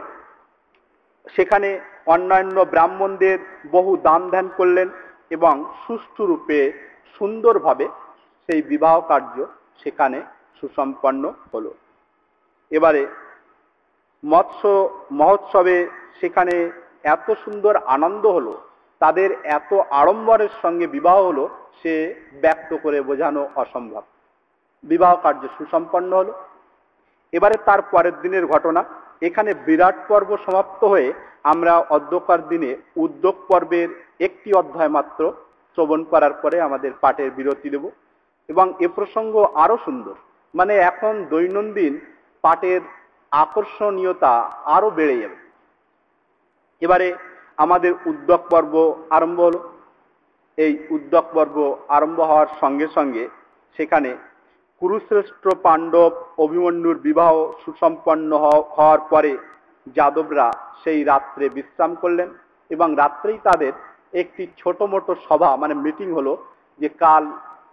সেখানে অন্যান্য ব্রাহ্মণদের বহু দান ধ্যান করলেন এবং সুষ্ঠু রূপে সুন্দরভাবে সেই বিবাহ কার্য সেখানে সুসম্পন্ন হলো। এবারে মৎস্য মহোৎসবে সেখানে এত সুন্দর আনন্দ হলো, তাদের এত আড়ম্বরের সঙ্গে বিবাহ হলো, সে ব্যক্ত করে বোঝানো অসম্ভব। বিবাহ কার্য সুসম্পন্ন হলো। এবারে তার পরের দিনের ঘটনা, এখানে বিরাট পর্ব সমাপ্ত হয়ে আমরা অদ্যকার দিনে উদ্যোগ পর্বের একটি অধ্যায় মাত্র শ্রবণ করার পরে আমাদের পাঠের বিরতি দেব এবং এ প্রসঙ্গ আরো সুন্দর, মানে এখন দৈনন্দিন পাঠের আকর্ষণীয়তা আরো বেড়ে যাবে। এবারে আমাদের উদ্যোগ পর্ব আরম্ভ হলো। এই উদ্যোগ পর্ব আরম্ভ হওয়ার সঙ্গে সঙ্গে সেখানে কুরুশ্রেষ্ঠ পাণ্ডব অভিমন্যুর বিবাহ সুসম্পন্ন হওয়ার পরে যাদবরা সেই রাত্রে বিশ্রাম করলেন এবং রাত্রেই তাদের একটি ছোট মোটো সভা মানে মিটিং হলো, যে কাল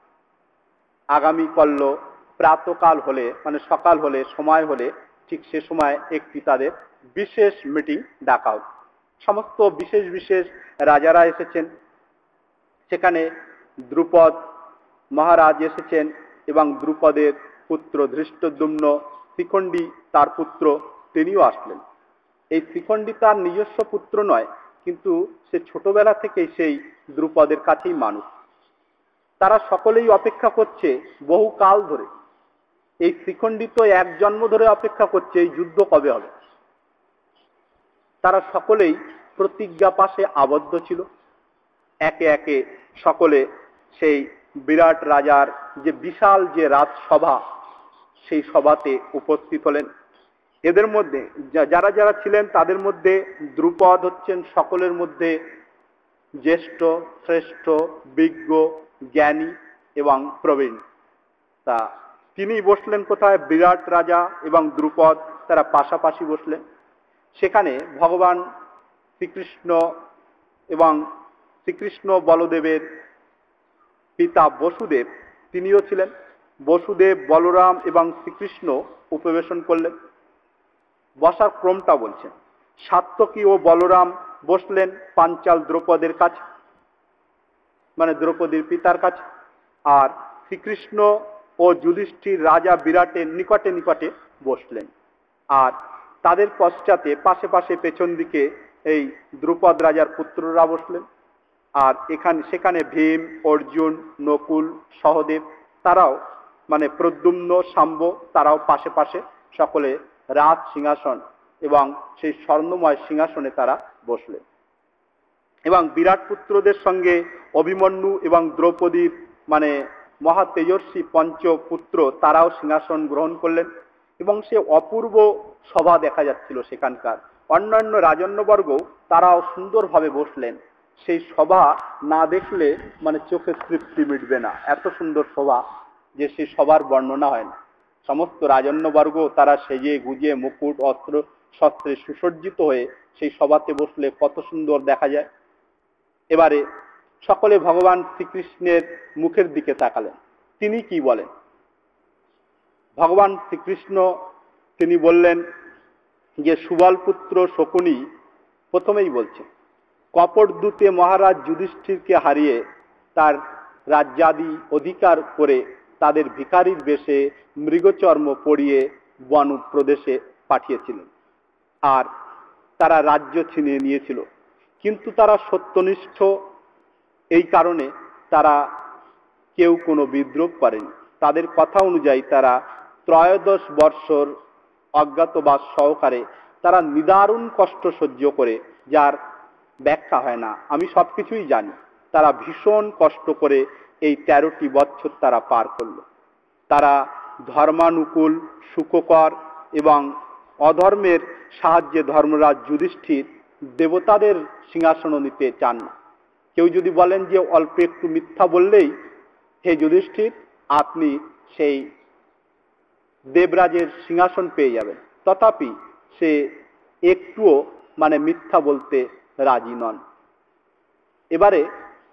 আগামী কল্য প্রাতকাল হলে মানে সকাল হলে সময় হলে ঠিক সে সময় একটি তাদের বিশেষ মিটিং ডাকা হল। সমস্ত বিশেষ বিশেষ রাজারা এসেছেন, সেখানে দ্রুপদ মহারাজ এসেছেন এবং দ্রুপদের পুত্র ধৃষ্টদ্যুম্ন, শিখণ্ডী তার পুত্র, তিনিও আসলেন। এই শিখণ্ডী তার নিজস্ব পুত্র নয়, কিন্তু সে ছোটবেলা থেকেই সেই দ্রুপদের কাছেই মানুষ। তারা সকলেই অপেক্ষা করছে বহু কাল ধরে। এই শিখণ্ডী তো এক জন্ম ধরে অপেক্ষা করছে এই যুদ্ধ কবে হবে। তারা সকলেই প্রতিজ্ঞা পাশে আবদ্ধ ছিল। একে একে সকলে সেই বিরাট রাজার যে বিশাল যে রাজসভা, সেই সভাতে উপস্থিত হলেন। এদের মধ্যে যারা যারা ছিলেন তাদের মধ্যে দ্রুপদ হচ্ছেন সকলের মধ্যে জ্যেষ্ঠ, শ্রেষ্ঠ, বিজ্ঞ, জ্ঞানী এবং প্রবীণ। তা তিনি বসলেন কোথায়? বিরাট রাজা এবং দ্রুপদ তারা পাশাপাশি বসলেন। সেখানে ভগবান শ্রীকৃষ্ণ এবং শ্রীকৃষ্ণ বলদেবের পিতা বসুদেব তিনিও ছিলেন। বসুদেব, বলরাম এবং শ্রীকৃষ্ণ উপবেশন করলেন। বসার ক্রমটা বলছেন, সাত্যকী ও বলরাম বসলেন পাঞ্চাল দ্রৌপদের কাছে, মানে দ্রৌপদীর পিতার কাছে, আর শ্রীকৃষ্ণ ও যুধিষ্ঠির রাজা বিরাটের নিকটে নিকটে বসলেন। আর তাদের পশ্চাতে পাশে পাশে পেছন দিকে এই দ্রুপদ রাজার পুত্ররা বসলেন। আর এখানে সেখানে ভীম, অর্জুন, নকুল, সহদেব তারাও, মানে প্রদ্যুম্ন, শাম্ব তারাও পাশে পাশে সকলে রাজ সিংহাসন এবং সেই স্বর্ণময় সিংহাসনে তারা বসলেন। এবং বিরাট পুত্রদের সঙ্গে অভিমন্যু এবং দ্রৌপদীর মানে মহা তেজস্বী পঞ্চপুত্র তারাও সিংহাসন গ্রহণ করলেন। এবং সে অপূর্ব সভা দেখা যাচ্ছিল সেখানকার। অন্যান্য রাজন্যবর্গ তারাও সুন্দরভাবে বসলেন। সেই সভা না দেখলে মানে চোখে তৃপ্তি মিটবে না, এত সুন্দর সভা যে সেই সভার বর্ণনা হয় না। সমস্ত রাজন্যবর্গ তারা সেজে গুজে মুকুট অস্ত্র শস্ত্রে সুসজ্জিত হয়ে সেই সভাতে বসলে কত সুন্দর দেখা যায়। এবারে সকলে ভগবান শ্রীকৃষ্ণের মুখের দিকে তাকালেন। তিনি কি বলেন? ভগবান শ্রীকৃষ্ণ তিনি বললেন যে সুবল পুত্র শকুনি প্রথমেই বলছেন, কপটদূতে মহারাজ যুধিষ্ঠিরকে হারিয়ে তার রাজ্যাদি অধিকার করে তাদের ভিখারির বেশে মৃগচর্ম পরিয়ে বন প্রদেশে পাঠিয়েছিলেন। আর তারা রাজ্য ছিনিয়ে নিয়েছিল। কিন্তু তারা সত্যনিষ্ঠ, এই কারণে তারা কেউ কোনো বিদ্রোহ করেনি। তাদের কথা অনুযায়ী তারা ত্রয়োদশ বৎসর অজ্ঞাতবাস সহকারে তারা নিদারুণ কষ্ট সহ্য করে, যার ব্যাখ্যা হয় না। আমি সবকিছুই জানি। তারা ভীষণ কষ্ট করে এই তেরোটি বৎসর তারা পার করল। তারা ধর্মানুকূল, সুখকর এবং অধর্মের সাহায্যে ধর্মরাজ যুধিষ্ঠির দেবতাদের সিংহাসন নিতে চান না। কেউ যদি বলেন যে অল্প একটু মিথ্যা বললেই হে যুধিষ্ঠির আপনি সেই দেবরাজের সিংহাসন পেয়ে যাবেন, তথাপি সে একটুও মানে মিথ্যা বলতে রাজি নন। এবারে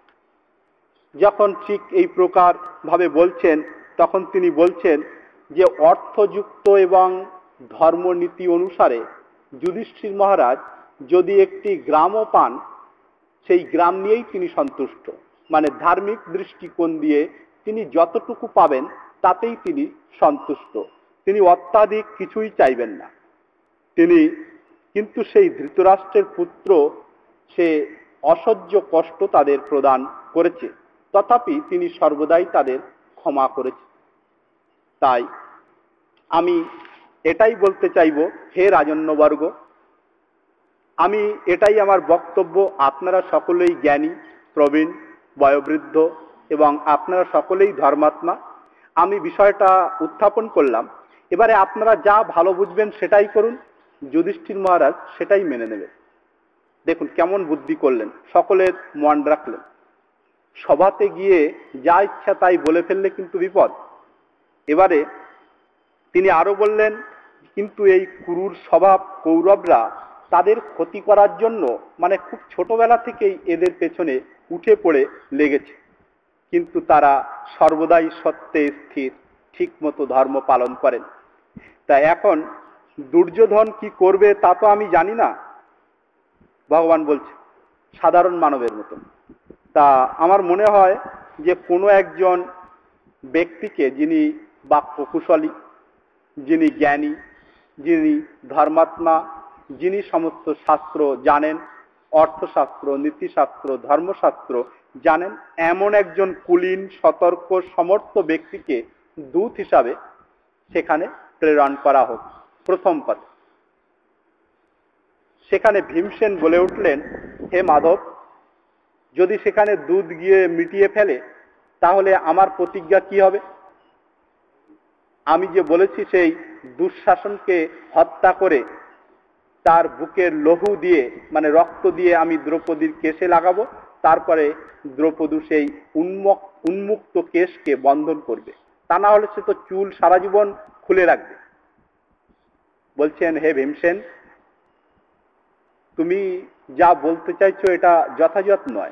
যখন ঠিক এই প্রকার ভাবে বলছেন, তখন তিনি বলছেন যে অর্থযুক্ত এবং ধর্মনীতি অনুসারে যুধিষ্ঠির মহারাজ যদি একটি গ্রামও পান, সেই গ্রাম নিয়েই তিনি সন্তুষ্ট। মানে ধার্মিক দৃষ্টিকোণ দিয়ে তিনি যতটুকু পাবেন তাতেই তিনি সন্তুষ্ট। তিনি অত্যাধিক কিছুই চাইবেন না। তিনি কিন্তু সেই ধৃতরাষ্ট্রের পুত্র, সে অসহ্য কষ্ট তাদের প্রদান করেছে, তথাপি তিনি সর্বদাই তাদের ক্ষমা করেছে। তাই আমি এটাই বলতে চাইব, হে রাজন্যবর্গ, আমি এটাই আমার বক্তব্য। আপনারা সকলেই জ্ঞানী, প্রবীণ, বয়োবৃদ্ধ এবং আপনারা সকলেই ধর্মাত্মা। আমি বিষয়টা উত্থাপন করলাম। এবারে আপনারা যা ভালো বুঝবেন সেটাই করুন। যুধিষ্ঠির মহারাজ সেটাই মেনে নেবেন। দেখুন কেমন বুদ্ধি করলেন, সকলের মন রাখলেন। সভাতে গিয়ে যা ইচ্ছা তাই বলে ফেললে কিন্তু বিপদ। এবারে তিনি আরো বললেন, কিন্তু এই কুরুর স্বভাব কৌরবরা তাদের ক্ষতি করার জন্য মানে খুব ছোটবেলা থেকেই এদের পেছনে উঠে পড়ে লেগেছে, কিন্তু তারা সর্বদাই সত্যে স্থির, ঠিক মতো ধর্ম পালন করেন। তা এখন দুর্যোধন কি করবে তা তো আমি জানি না। ভগবান বলছে সাধারণ মানবের মতন। তা আমার মনে হয় যে কোনো একজন ব্যক্তিকে যিনি বা প্রকুশলী, যিনি জ্ঞানী, যিনি ধর্মাত্মা, যিনি সমস্ত শাস্ত্র জানেন, অর্থশাস্ত্র, নীতিশাস্ত্র, ধর্মশাস্ত্র জানেন, এমন একজন কুলীন, সতর্ক, সমর্থ ব্যক্তিকে দূত হিসাবে সেখানে প্রেরণ করা হোক। প্রথম কথা। সেখানে ভীমসেন বলে উঠলেন, হে মাধব, যদি সেখানে দুধ গিয়ে মিটিয়ে ফেলে তাহলে আমার প্রতিজ্ঞা কি হবে? আমি যে বলেছি সেই দুঃশাসনকে হত্যা করে তার বুকের লহু দিয়ে, মানে রক্ত দিয়ে আমি দ্রৌপদীর কেশে লাগাবো, তারপরে দ্রৌপদী সেই উন্মুক্ত উন্মুক্ত কেশকে বন্ধন করবে, তা না হলে সে তো চুল সারা জীবন খুলে রাখবে। বলছেন, হে ভীমসেন, তুমি যা বলতে চাইছো এটা যথাযথ নয়।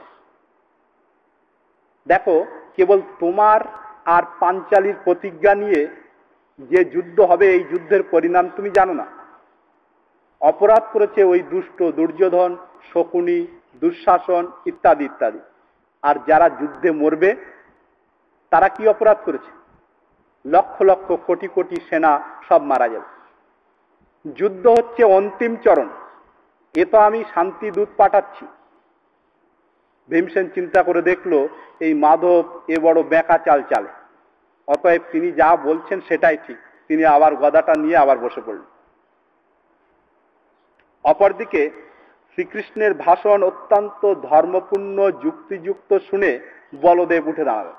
দেখো, কেবল তোমার আর পাঞ্চালীর প্রতিজ্ঞা নিয়ে যে যুদ্ধ হবে, এই যুদ্ধের পরিণাম তুমি জানো না। অপরাধ করেছে ওই দুষ্ট দুর্যোধন, শকুনি, দুঃশাসন ইত্যাদি ইত্যাদি। আর যারা যুদ্ধে মরবে তারা কি অপরাধ করেছে? লক্ষ লক্ষ কোটি কোটি সেনা সব মারা যাবে। যুদ্ধ হচ্ছে অন্তিম চরণ, এ তো আমি শান্তি দূত পাঠাচ্ছি। ভীমসেন চিন্তা করে দেখলো এই মাধব এ বড় বেঁকা চাল চালে, অতএব তিনি যা বলছেন সেটাই ঠিক। তিনি আবার গদাটা নিয়ে আবার বসে পড়লেন। অপরদিকে শ্রীকৃষ্ণের ভাষণ অত্যন্ত ধর্মপূর্ণ, যুক্তিযুক্ত শুনে বলদেব উঠে দাঁড়ালেন।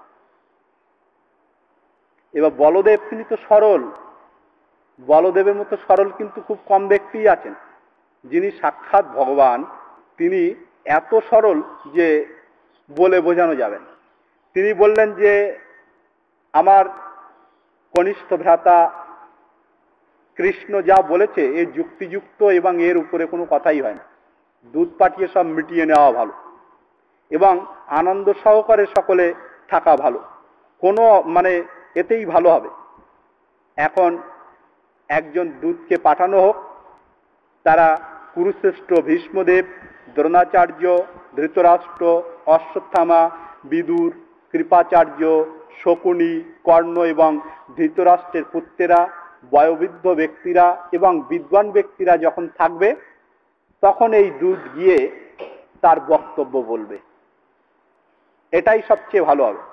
এবার বলদেব, তিনি তো সরল। বলদেবের মতো সরল কিন্তু খুব কম ব্যক্তিই আছেন। যিনি সাক্ষাৎ ভগবান, তিনি এত সরল যে বলে বোঝানো যাবে না। তিনি বললেন যে আমার কনিষ্ঠ ভ্রাতা কৃষ্ণ যা বলেছে এ যুক্তিযুক্ত এবং এর উপরে কোনো কথাই হয় না। দুধ পাঠিয়ে সব মিটিয়ে নেওয়া ভালো এবং আনন্দ সহকারে সকলে থাকা ভালো, কোনো মানে এতেই ভালো হবে। এখন একজন দূতকে পাঠানো হোক, তারা কুরুশ্রেষ্ঠ ভীষ্মদেব, দ্রোণাচার্য, ধৃতরাষ্ট্র, অশ্বত্থামা, বিদুর, কৃপাচার্য, শকুনি, কর্ণ এবং ধৃতরাষ্ট্রের পুত্রেরা, বয়োবৃদ্ধ ব্যক্তিরা এবং বিদ্বান ব্যক্তিরা যখন থাকবে তখন এই দূত গিয়ে তার বক্তব্য বলবে, এটাই সবচেয়ে ভালো হবে।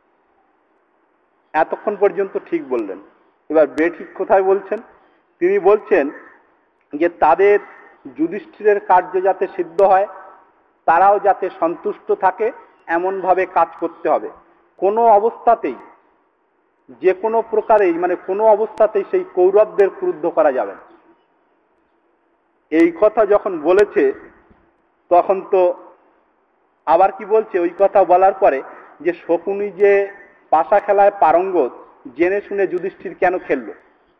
এতক্ষণ পর্যন্ত ঠিক বললেন। এবার বেঠিক কোথায় বলছেন? তিনি বলছেন যে তাদের যুধিষ্ঠিরের কার্য যাতে সিদ্ধ হয়, তারাও যাতে সন্তুষ্ট থাকে, এমনভাবে কাজ করতে হবে। কোনো অবস্থাতেই, যে কোনো প্রকারেই, মানে কোনো অবস্থাতেই সেই কৌরবদের ক্রুদ্ধ করা যাবে না। এই কথা যখন বলেছে তখন তো আবার কি বলছে, ওই কথা বলার পরে যে শকুনি যে পাশা খেলায় পারঙ্গত, জেনে শুনে যুধিষ্ঠির কেন খেললো?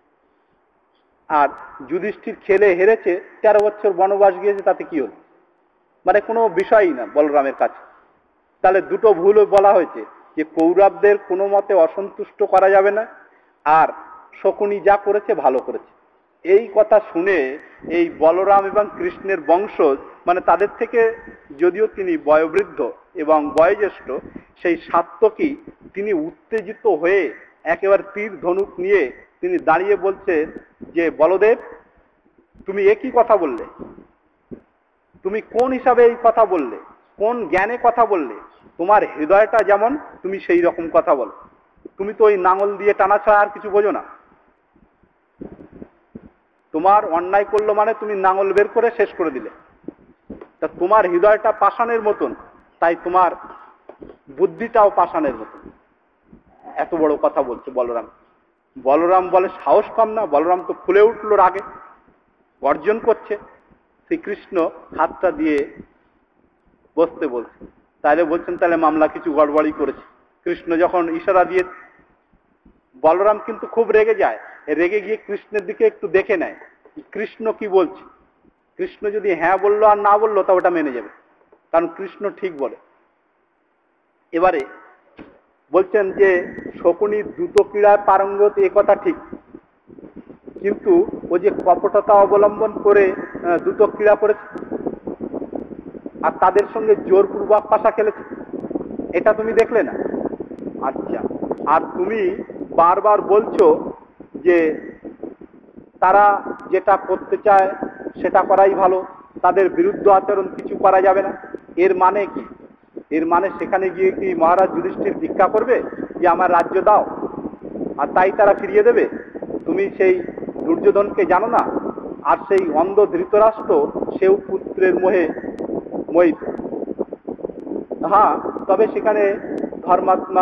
আর যুধিষ্ঠির খেলে হেরেছে, তেরো বছর বনবাস গিয়েছে, তাতে কি হল? মানে কোনো বিষয়ই না বলরামের কাছে। তাহলে দুটো ভুল বলা হয়েছে, যে কৌরবদের কোনো মতে অসন্তুষ্ট করা যাবে না, আর শকুনি যা করেছে ভালো করেছে। এই কথা শুনে এই বলরাম এবং কৃষ্ণের বংশজ, মানে তাদের থেকে যদিও তিনি বয়োবৃদ্ধ এবং বয়োজ্যেষ্ঠ, সেই সাত্যকী তিনি উত্তেজিত হয়ে একেবারে তীর ধনুক নিয়ে তিনি দাঁড়িয়ে বলছে যে বলদেব, তুমি একই কথা বললে? তুমি কোন হিসাবে এই কথা বললে? কোন জ্ঞানে কথা বললে? তোমার হৃদয়টা যেমন, তুমি সেই রকম কথা বলো। তুমি তো ওই নাঙল দিয়ে টানা ছাড়া আর কিছু বোঝো না। তোমার অন্যায় করলো মানে তুমি নাঙল বের করে শেষ করে দিলে। তা তোমার হৃদয়টা পাষাণের মতন, তাই তোমার বুদ্ধিটাও পাষাণের মতন। এত বড় কথা বলছে বলরাম। বলরাম বলে, সাহস কম না? বলরাম তো ফুলে উঠলো রাগে, গর্জন করছে। শ্রীকৃষ্ণ হাতটা দিয়ে বসতে বলছে। তাহলে বলছেন, তাহলে মামলা কিছু গড়বড়ই করেছে। কৃষ্ণ যখন ইশারা দিয়ে, বলরাম কিন্তু খুব রেগে যায়। রেগে গিয়ে কৃষ্ণের দিকে একটু দেখে নেয় কৃষ্ণ কি বলছে। কৃষ্ণ যদি হ্যাঁ বললো আর না বললো তা ওটা মেনে যাবে, কারণ কৃষ্ণ ঠিক বলে। এবারে বলছেন যে শকুনি দ্রুত ক্রীড়ায় পারঙ্গত, এ কথা ঠিক, কিন্তু ও যে কপটতা অবলম্বন করে দ্রুত ক্রীড়া করেছে আর তাদের সঙ্গে জোরপূর্বক পাশা খেলেছে, এটা তুমি দেখলে না? আচ্ছা, আর তুমি বারবার বলছো যে তারা যেটা করতে চায় সেটা করাই ভালো, তাদের বিরুদ্ধ আচরণ কিছু করা যাবে না। এর মানে কি? এর মানে সেখানে গিয়ে কি মহারাজ যুধিষ্ঠির ভিক্ষা করবে যে আমার রাজ্য দাও, আর তাই তারা ফিরিয়ে দেবে? তুমি সেই দুর্যোধনকে জানো না, আর সেই অন্ধ ধৃতরাষ্ট্র সেও পুত্রের মোহে মোহিত। হ্যাঁ, তবে সেখানে ধর্মাত্মা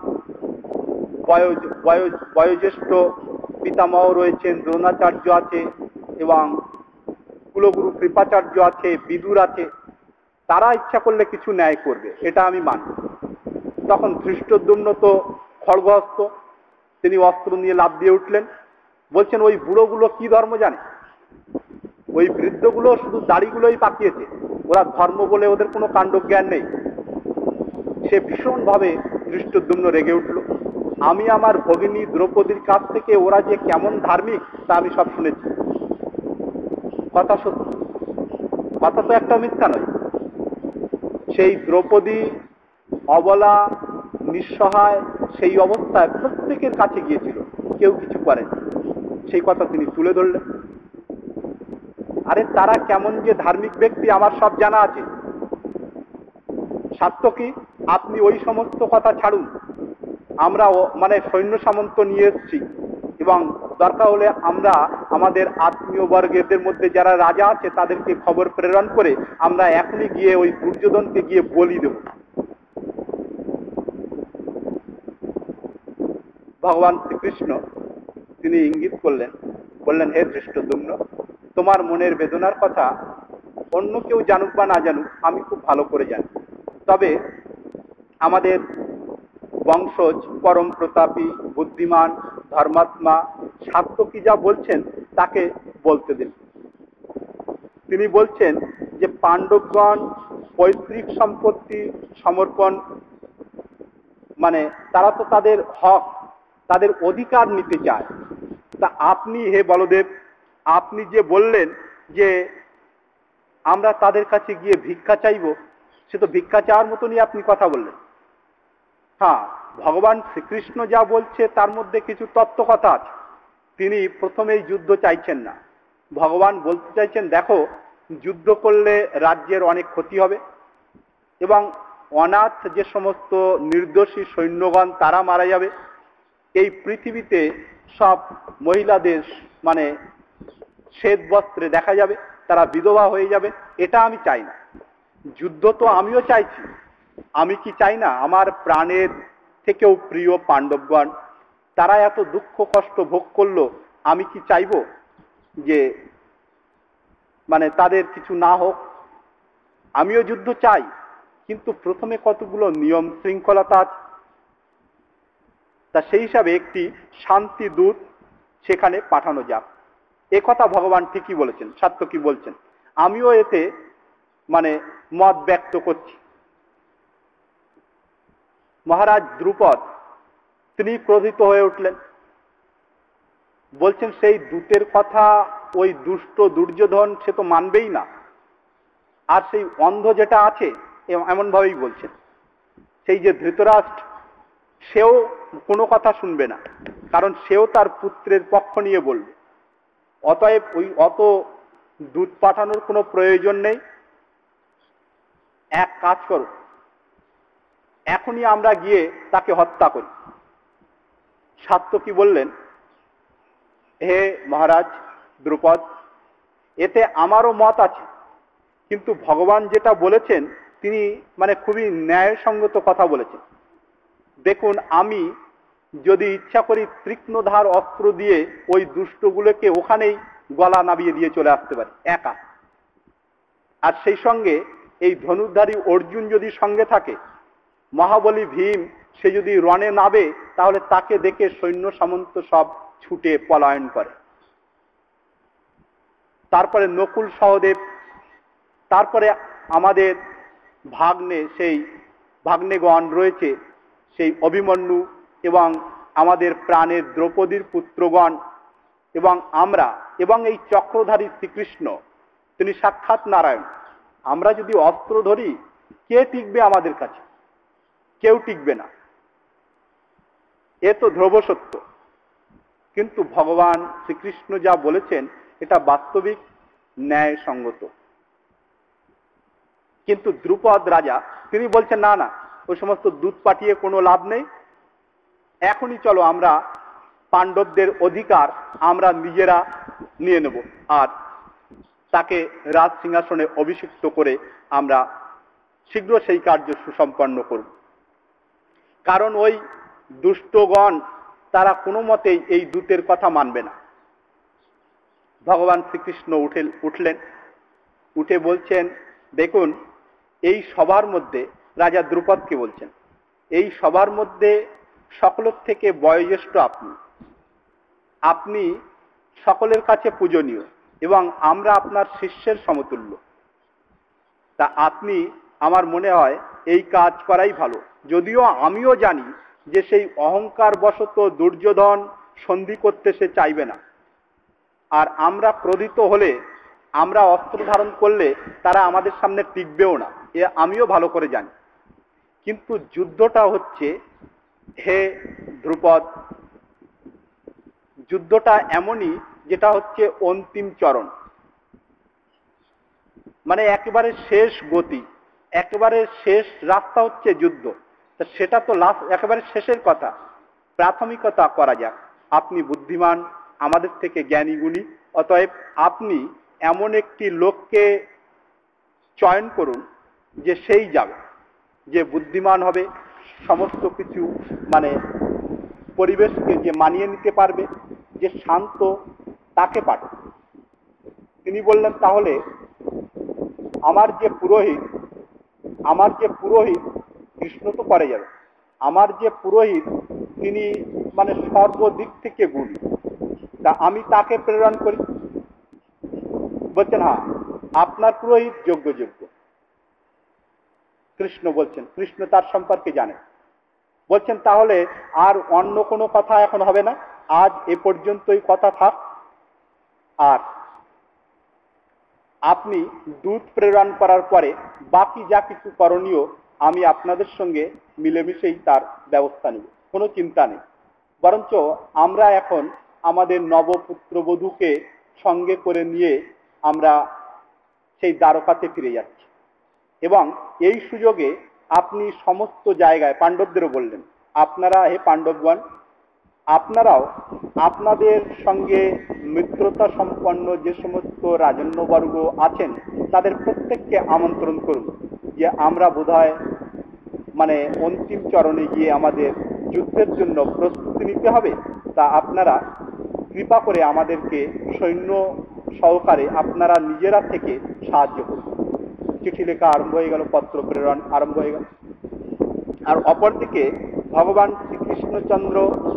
বয়োজ্যেষ্ঠ পিতামহ রয়েছেন, দ্রোণাচার্য আছে এবং কুলগুরু কৃপাচার্য আছে, বিদুর আছে, তারা ইচ্ছা করলে কিছু ন্যায় করবে, এটা আমি মানি। তখন ধৃষ্টদ্যুম্ন তো খড়গহস্ত, তিনি অস্ত্র নিয়ে লাফ দিয়ে উঠলেন, বলছেন ওই বুড়োগুলো কি ধর্ম জানে? ওই বৃদ্ধগুলো শুধু দাড়িগুলোই পাকিয়েছে, ওরা ধর্ম বলে ওদের কোনো কাণ্ডজ্ঞান নেই। সে ভীষণভাবে ধৃষ্টদ্যুম্ন রেগে উঠল। আমি আমার ভগিনী দ্রৌপদীর কাছ থেকে ওরা যে কেমন ধার্মিক তা আমি সব শুনেছি। কথা সত্য, কথা তো একটা মিথ্যা নয়। সেই দ্রৌপদী অবলা নিঃসহায় সেই অবস্থায় প্রত্যেকের কাছে গিয়েছিল, কেউ কিছু করেন, সেই কথা তিনি তুলে ধরলেন। আরে তারা কেমন যে ধার্মিক ব্যক্তি আমার সব জানা আছে। সাত্যকী, আপনি ওই সমস্ত কথা ছাড়ুন, আমরা মানে সৈন্য সামন্ত নিয়ে এসেছি এবং দরকার হলে আমরা আমাদের আত্মীয় বর্গের মধ্যে যারা রাজা আছে তাদেরকে খবর প্রেরণ করে আমরা এখনই গিয়ে ওই দুর্যোধনকে গিয়ে বলি দেব। ভগবান শ্রীকৃষ্ণ তিনি ইঙ্গিত করলেন, বললেন, হে ধৃষ্টদ্যুম্ন, তোমার মনের বেদনার কথা অন্য কেউ জানুক বা না জানুক আমি খুব ভালো করে জানি। তবে আমাদের বংশজ পরম প্রতাপী বুদ্ধিমান ধর্মাত্মা সাত্যকী যা বলছেন তাকে বলতে দিন। তিনি বলছেন যে পাণ্ডবগণ পৈতৃক সম্পত্তি সমর্পণ, মানে তারা তো তাদের হক, তাদের অধিকার নিতে চায়। তা আপনি হে বলদেব, আপনি যে বললেন যে আমরা তাদের কাছে গিয়ে ভিক্ষা চাইব, সে তো ভিক্ষা চাওয়ার মতনই আপনি কথা বললেন। হ্যাঁ, ভগবান শ্রীকৃষ্ণ যা বলছে তার মধ্যে কিছু তত্ত্ব কথা আছে। তিনি প্রথমেই যুদ্ধ চাইছেন না, ভগবান বলতে চাইছেন দেখো যুদ্ধ করলে রাজ্যের অনেক ক্ষতি হবে এবং অনাথ যে সমস্ত নির্দোষী সৈন্যগণ তারা মারা যাবে। এই পৃথিবীতে সব মহিলাদের মানে শ্বেত বস্ত্রে দেখা যাবে, তারা বিধবা হয়ে যাবে, এটা আমি চাই না। যুদ্ধ তো আমিও চাইছি, আমি কি চাই না আমার প্রাণের থেকেও প্রিয় পাণ্ডবগণ তারা এত দুঃখ কষ্ট ভোগ করলো, আমি কি চাইব যে মানে তাদের কিছু না হোক? আমিও যুদ্ধ চাই, কিন্তু প্রথমে কতগুলো নিয়ম শৃঙ্খলতা আছে। তা সেই হিসাবে একটি শান্তি দূত সেখানে পাঠানো যাক, এ কথা ভগবান ঠিকই বলেছেন। সাত্যকী বলছেন আমিও এতে মানে মত ব্যক্ত করছি। মহারাজ দ্রুপদ তিনি ক্রোধিত হয়ে উঠলেন, বলছেন সেই দূতের কথা ওই দুষ্ট দুর্যোধন সে তো মানবেই না, আর সেই অন্ধ যেটা আছে এমন ভাবেই বলছেন, সেই যে ধৃতরাষ্ট্র সেও কোনো কথা শুনবে না, কারণ সেও তার পুত্রের পক্ষ নিয়ে বলবে। অতএব ওই অত দূত পাঠানোর কোনো প্রয়োজন নেই। এক কাজ করো, এখনই আমরা গিয়ে তাকে হত্যা করি। সাত্যকী বললেন, হে মহারাজ দ্রুপদ, এতে আমারও মত আছে, কিন্তু ভগবান যেটা বলেছেন তিনি মানে খুবই ন্যায়সঙ্গত কথা বলেছেন। দেখুন, আমি যদি ইচ্ছা করি তীক্ষ্ণধার অস্ত্র দিয়ে ওই দুষ্টগুলোকে ওখানেই গলা নামিয়ে দিয়ে চলে আসতে পারি একা, আর সেই সঙ্গে এই ধনুর্ধারী অর্জুন যদি সঙ্গে থাকে, মহাবলী ভীম সে যদি রণে নাবে, তাহলে তাকে দেখে সৈন্য সামন্ত সব ছুটে পলায়ন করে। তারপরে নকুল সহদেব, তারপরে আমাদের ভাগ্নে সেই ভাগ্নেগণ রয়েছে, সেই অভিমন্যু এবং আমাদের প্রাণের দ্রৌপদীর পুত্রগণ এবং আমরা এবং এই চক্রধারী শ্রীকৃষ্ণ, তিনি সাক্ষাৎ নারায়ণ। আমরা যদি অস্ত্র ধরি, কে টিকবে আমাদের কাছে? কেউ টিকবে না। এ তো ধ্রুব সত্য, কিন্তু ভগবান শ্রীকৃষ্ণ যা বলেছেন এটা বাস্তবিক ন্যায়সঙ্গত। কিন্তু দ্রুপদ রাজা তিনি বলছেন না না, ওই সমস্ত দুধ পাঠিয়ে কোনো লাভ নেই, এখনই চলো আমরা পাণ্ডবদের অধিকার আমরা নিজেরা নিয়ে নেব আর তাকে রাজ সিংহাসনে অভিষিক্ত করে আমরা শীঘ্র সেই কার্য সুসম্পন্ন করব। কারণ ওই দুষ্টগণ তারা কোনো মতেই এই দূতের কথা মানবে না। ভগবান শ্রীকৃষ্ণ উঠে উঠলেন, উঠে বলছেন, দেখুন এই সভার মধ্যে, রাজা দ্রুপদকে বলছেন, এই সভার মধ্যে সকলের থেকে বয়োজ্যেষ্ঠ আপনি, আপনি সকলের কাছে পূজনীয় এবং আমরা আপনার শিষ্যের সমতুল্য। তা আপনি, আমার মনে হয় এই কাজ করাই ভালো। যদিও আমিও জানি যে সেই অহংকার বশত দুর্যোধন সন্ধি করতে সে চাইবে না, আর আমরা ক্রোধিত হলে, আমরা অস্ত্র ধারণ করলে তারা আমাদের সামনে টিকবেও না, এ আমিও ভালো করে জানি। কিন্তু যুদ্ধটা হচ্ছে, হে দ্রুপদ, যুদ্ধটা এমনই যেটা হচ্ছে অন্তিম চরণ, মানে একেবারে শেষ গতি, একেবারে শেষ রাস্তা হচ্ছে যুদ্ধ। তা সেটা তো লাস্ট, একেবারে শেষের কথা, প্রাথমিকতা করা যাক। আপনি বুদ্ধিমান, আমাদের থেকে জ্ঞানী গুণী, অতএব আপনি এমন একটি লোককে চয়ন করুন যে সেই যাবে, যে বুদ্ধিমান হবে, সমস্ত কিছু মানে পরিবেশকে যে মানিয়ে নিতে পারবে, যে শান্ত, তাকে পাঠান। তিনি বললেন, তাহলে আমার যে পুরোহিত, আমার যে পুরোহিত কৃষ্ণ তো পরে যাবে, আমার যে পুরোহিত তিনি মানে সর্বদিক থেকে গুণী, তা আমি তাকে প্রেরণ করি। বলছেন, হ্যাঁ আপনার পুরোহিত যোগ্য যোগ্য। কৃষ্ণ বলছেন, কৃষ্ণ তার সম্পর্কে জানেন। বলছেন, তাহলে আর অন্য কোনো কথা এখন হবে না, আজ এ পর্যন্তই কথা থাক, আর আপনি দূত প্রেরণ করার পরে বাকি যা কিছু করণীয় আমি আপনাদের সঙ্গে মিলেমিশেই তার ব্যবস্থা নেব, কোনো চিন্তা নেই। বরঞ্চ আমরা এখন আমাদের নবপুত্রবধূকে সঙ্গে করে নিয়ে আমরা সেই দ্বারকাতে ফিরে যাচ্ছি, এবং এই সুযোগে আপনি সমস্ত জায়গায়, পাণ্ডবদেরও বললেন, আপনারা হে পাণ্ডবগণ, আপনারাও আপনাদের সঙ্গে মিত্রতা সম্পন্ন যে সমস্ত রাজন্যবর্গ আছেন তাদের প্রত্যেককে আমন্ত্রণ করুন, যে আমরা বোধহয় মানে অন্তিম চরণে গিয়ে আমাদের যুদ্ধের জন্য প্রস্তুতি নিতে হবে, তা আপনারা কৃপা করে আমাদেরকে সৈন্য সহকারে আপনারা নিজেরা থেকে সাহায্য করুন। চিঠি লেখা আরম্ভ হয়ে গেল, পত্র প্রেরণ আরম্ভ হয়ে গেল। আর অপরদিকে ভগবান শ্রীকৃষ্ণচন্দ্র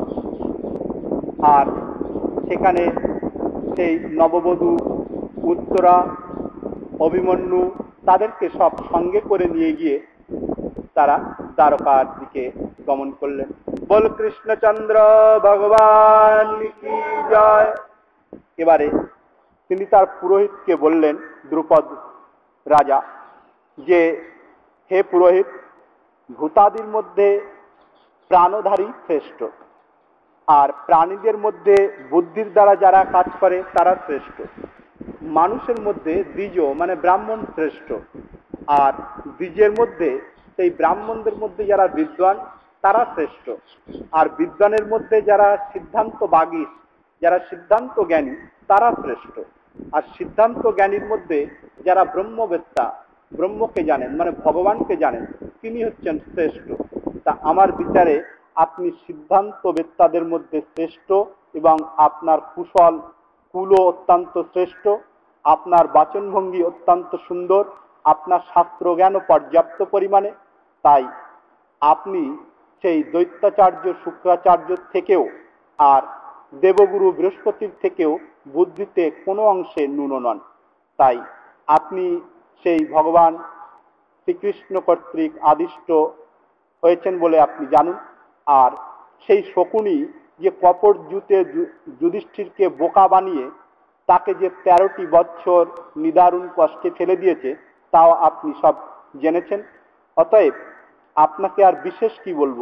আর সেখানে সেই নববধূ উত্তরা, অভিমন্যু, তাদেরকে সব সঙ্গে করে নিয়ে গিয়ে তারা দ্বারকার দিকে গমন করলেন। বল কৃষ্ণচন্দ্র ভগবান কি জয়। এবারে তিনি তার পুরোহিতকে বললেন, দ্রুপদ রাজা, যে হে পুরোহিত, ভূতাদির মধ্যে প্রাণধারী শ্রেষ্ঠ, আর প্রাণীদের মধ্যে বুদ্ধির দ্বারা যারা কাজ করে তারা শ্রেষ্ঠ। মানুষের মধ্যে দ্বিজ মানে ব্রাহ্মণ শ্রেষ্ঠ, আর দ্বিজের মধ্যে সেই ব্রাহ্মণদের মধ্যে যারা বিদ্বান তারা শ্রেষ্ঠ, আর বিদ্বানের মধ্যে যারা সিদ্ধান্ত বাগীশ, যারা সিদ্ধান্ত জ্ঞানী তারা শ্রেষ্ঠ, আর সিদ্ধান্ত জ্ঞানীর মধ্যে যারা ব্রহ্মবেত্তা, ব্রহ্মকে জানেন মানে ভগবানকে জানেন, তিনি হচ্ছেন শ্রেষ্ঠ। তা আমার বিচারে আপনি সিদ্ধান্ত বেত্তাদের মধ্যে শ্রেষ্ঠ, এবং আপনার কুশল কুলও অত্যন্ত শ্রেষ্ঠ, আপনার বাচনভঙ্গি অত্যন্ত সুন্দর, আপনার শাস্ত্র জ্ঞানও পর্যাপ্ত পরিমাণে। তাই আপনি সেই দৈত্যাচার্য শুক্রাচার্য থেকেও আর দেবগুরু বৃহস্পতির থেকেও বুদ্ধিতে কোনো অংশে ন্যূন নন। তাই আপনি সেই ভগবান শ্রীকৃষ্ণ কর্তৃক আদিষ্ট হয়েছেন বলে আপনি জানুন। আর সেই শকুনি যে কপট জুতে যুধিষ্ঠিরকে বোকা বানিয়ে তাকে যে তেরোটি বৎসর নিদারুণ কষ্টে ফেলে দিয়েছে তাও আপনি সব জেনেছেন। অতএব আপনাকে আর বিশেষ কি বলবো,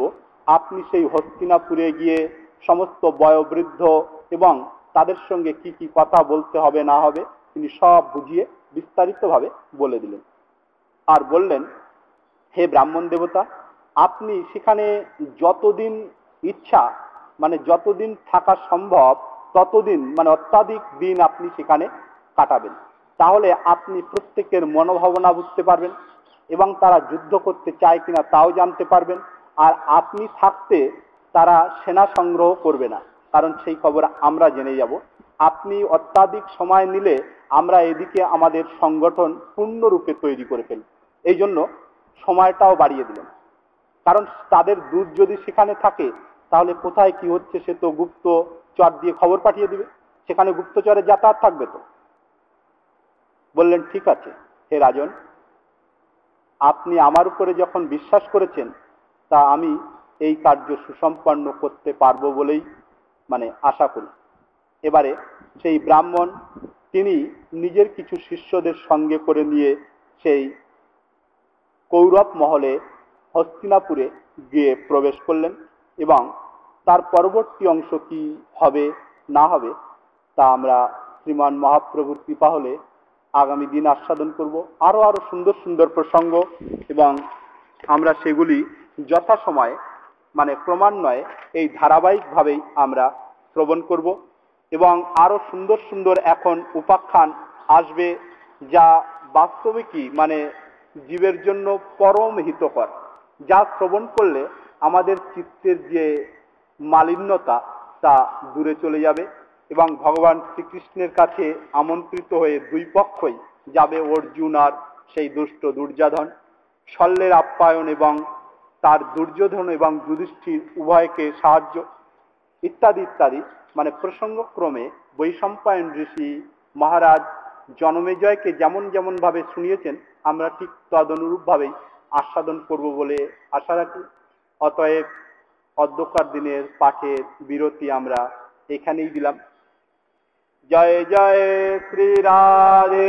আপনি সেই হস্তিনাপুরে গিয়ে সমস্ত বয়োবৃদ্ধ এবং তাদের সঙ্গে কি কি কথা বলতে হবে না হবে তিনি সব বুঝিয়ে বিস্তারিতভাবে বলে দিলেন। আর বললেন, হে ব্রাহ্মণ দেবতা, আপনি সেখানে যতদিন ইচ্ছা মানে যতদিন থাকা সম্ভব ততদিন মানে অত্যাধিক দিন আপনি সেখানে কাটাবেন। তাহলে আপনি প্রত্যেকের মনোভাবনা বুঝতে পারবেন এবং তারা যুদ্ধ করতে চায় কিনা তাও জানতে পারবেন। আর আপনি থাকতে তারা সেনা সংগ্রহ করবে না, কারণ সেই খবর আমরা জেনে যাব। আপনি অত্যাধিক সময় নিলে আমরা এদিকে আমাদের সংগঠন পূর্ণরূপে তৈরি করে ফেলব। এই জন্য সময়টাও বাড়িয়ে দিলেন, কারণ তাদের দূত যদি সেখানে থাকে তাহলে কোথায় কি হচ্ছে সে তো গুপ্তচর দিয়ে খবর পাঠিয়ে দিবে, সেখানে গুপ্তচরের যাতায়াত থাকবে তো। বললেন, ঠিক আছে হে রাজন, আপনি আমার উপরে যখন বিশ্বাস করেছেন তা আমি এই কার্য সুসম্পন্ন করতে পারবো বলেই মানে আশা করি। এবারে সেই ব্রাহ্মণ তিনি নিজের কিছু শিষ্যদের সঙ্গে করে নিয়ে সেই কৌরব মহলে হস্তিনাপুরে গিয়ে প্রবেশ করলেন এবং তার পরবর্তী অংশ কি হবে না হবে তা আমরা শ্রীমান মহাপ্রভুর কৃপা হলে আগামী দিন আস্বাদন করব। আরো আরো সুন্দর সুন্দর প্রসঙ্গ এবং আমরা সেগুলি যথাসময়ে মানে ক্রমান্বয়ে এই ধারাবাহিকভাবেই আমরা শ্রবণ করব এবং আরো সুন্দর সুন্দর এখন উপাখ্যান আসবে যা বাস্তবিকই মানে জীবের জন্য পরম হিতকর, যা শ্রবণ করলে আমাদের চিত্তের যে মালিন্যতা তা দূরে চলে যাবে এবং ভগবান শ্রীকৃষ্ণের কাছে আমন্ত্রিত হয়ে দুই পক্ষই যাবে অর্জুন আর সেই দুষ্ট দুর্যোধন। শল্যের আপ্যায়ন এবং তার দুর্যোধন এবং যুধিষ্ঠির উভয়কে সাহায্য ইত্যাদি ইত্যাদি মানে প্রসঙ্গক্রমে বৈশম্পায়ন ঋষি মহারাজ জনমেজয়কে যেমন যেমন ভাবে শুনিয়েছেন আমরা ঠিক তদনুরূপ ভাবেই আস্বাদন করব বলে আশা রাখি। অতএব অধ্যকার দিনের পাঠের বিরতি আমরা এখানেই দিলাম। জয় জয় শ্রী রাধে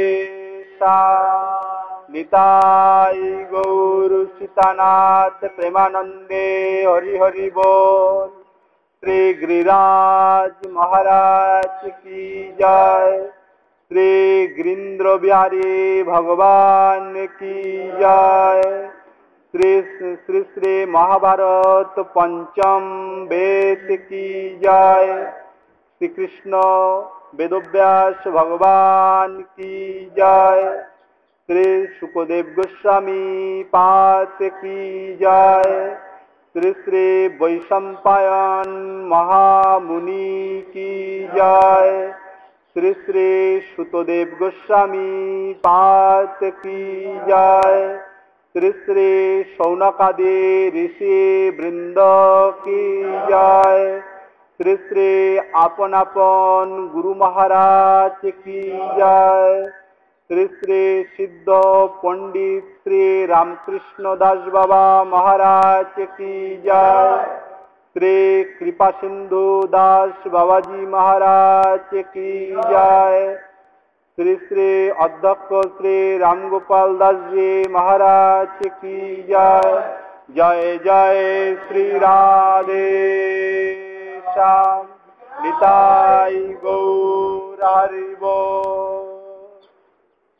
নিতাই গৌর সীতানাথ প্রেমানন্দে হরি হরি বল। শ্রী গিরিরাজ মহারাজ কি জয়। শ্রী গিরীন্দ্র বিহারী ভগবান কি জয়। শ্রী শ্রী শ্রী মহাভারত পঞ্চম বেদ কি জয়। শ্রীকৃষ্ণ বেদব্যাস ভগবান কি জয়। শ্রী শুকদেব গোস্বামী পাদ কি জয়। শ্রী শ্রী বৈশম্পায়ন মহামুনি কি জয়। শ্রী শ্রী সুতদেব গোস্বামী পাদ কি জয়। শ্রী শ্রী শৌনকাদি ঋষি বৃন্দ কি জয়। শ্রী শ্রী আপন আপন গুরু মহারাজ কি জয়। শ্রী শ্রী সিদ্ধ পণ্ডিত শ্রী রামকৃষ্ণ দাস বাবা মহারাজ কি জয়। শ্রী কৃপা সিন্ধু দাস বাবাজি মহারাজ কি জয়। শ্রী শ্রী অধ্যক্ষ শ্রী রামগোপাল দাসজি মহারাজ কি জয়। জয় জয় শ্রী রাধে শ্যাম নিতাই গৌর হরি বল।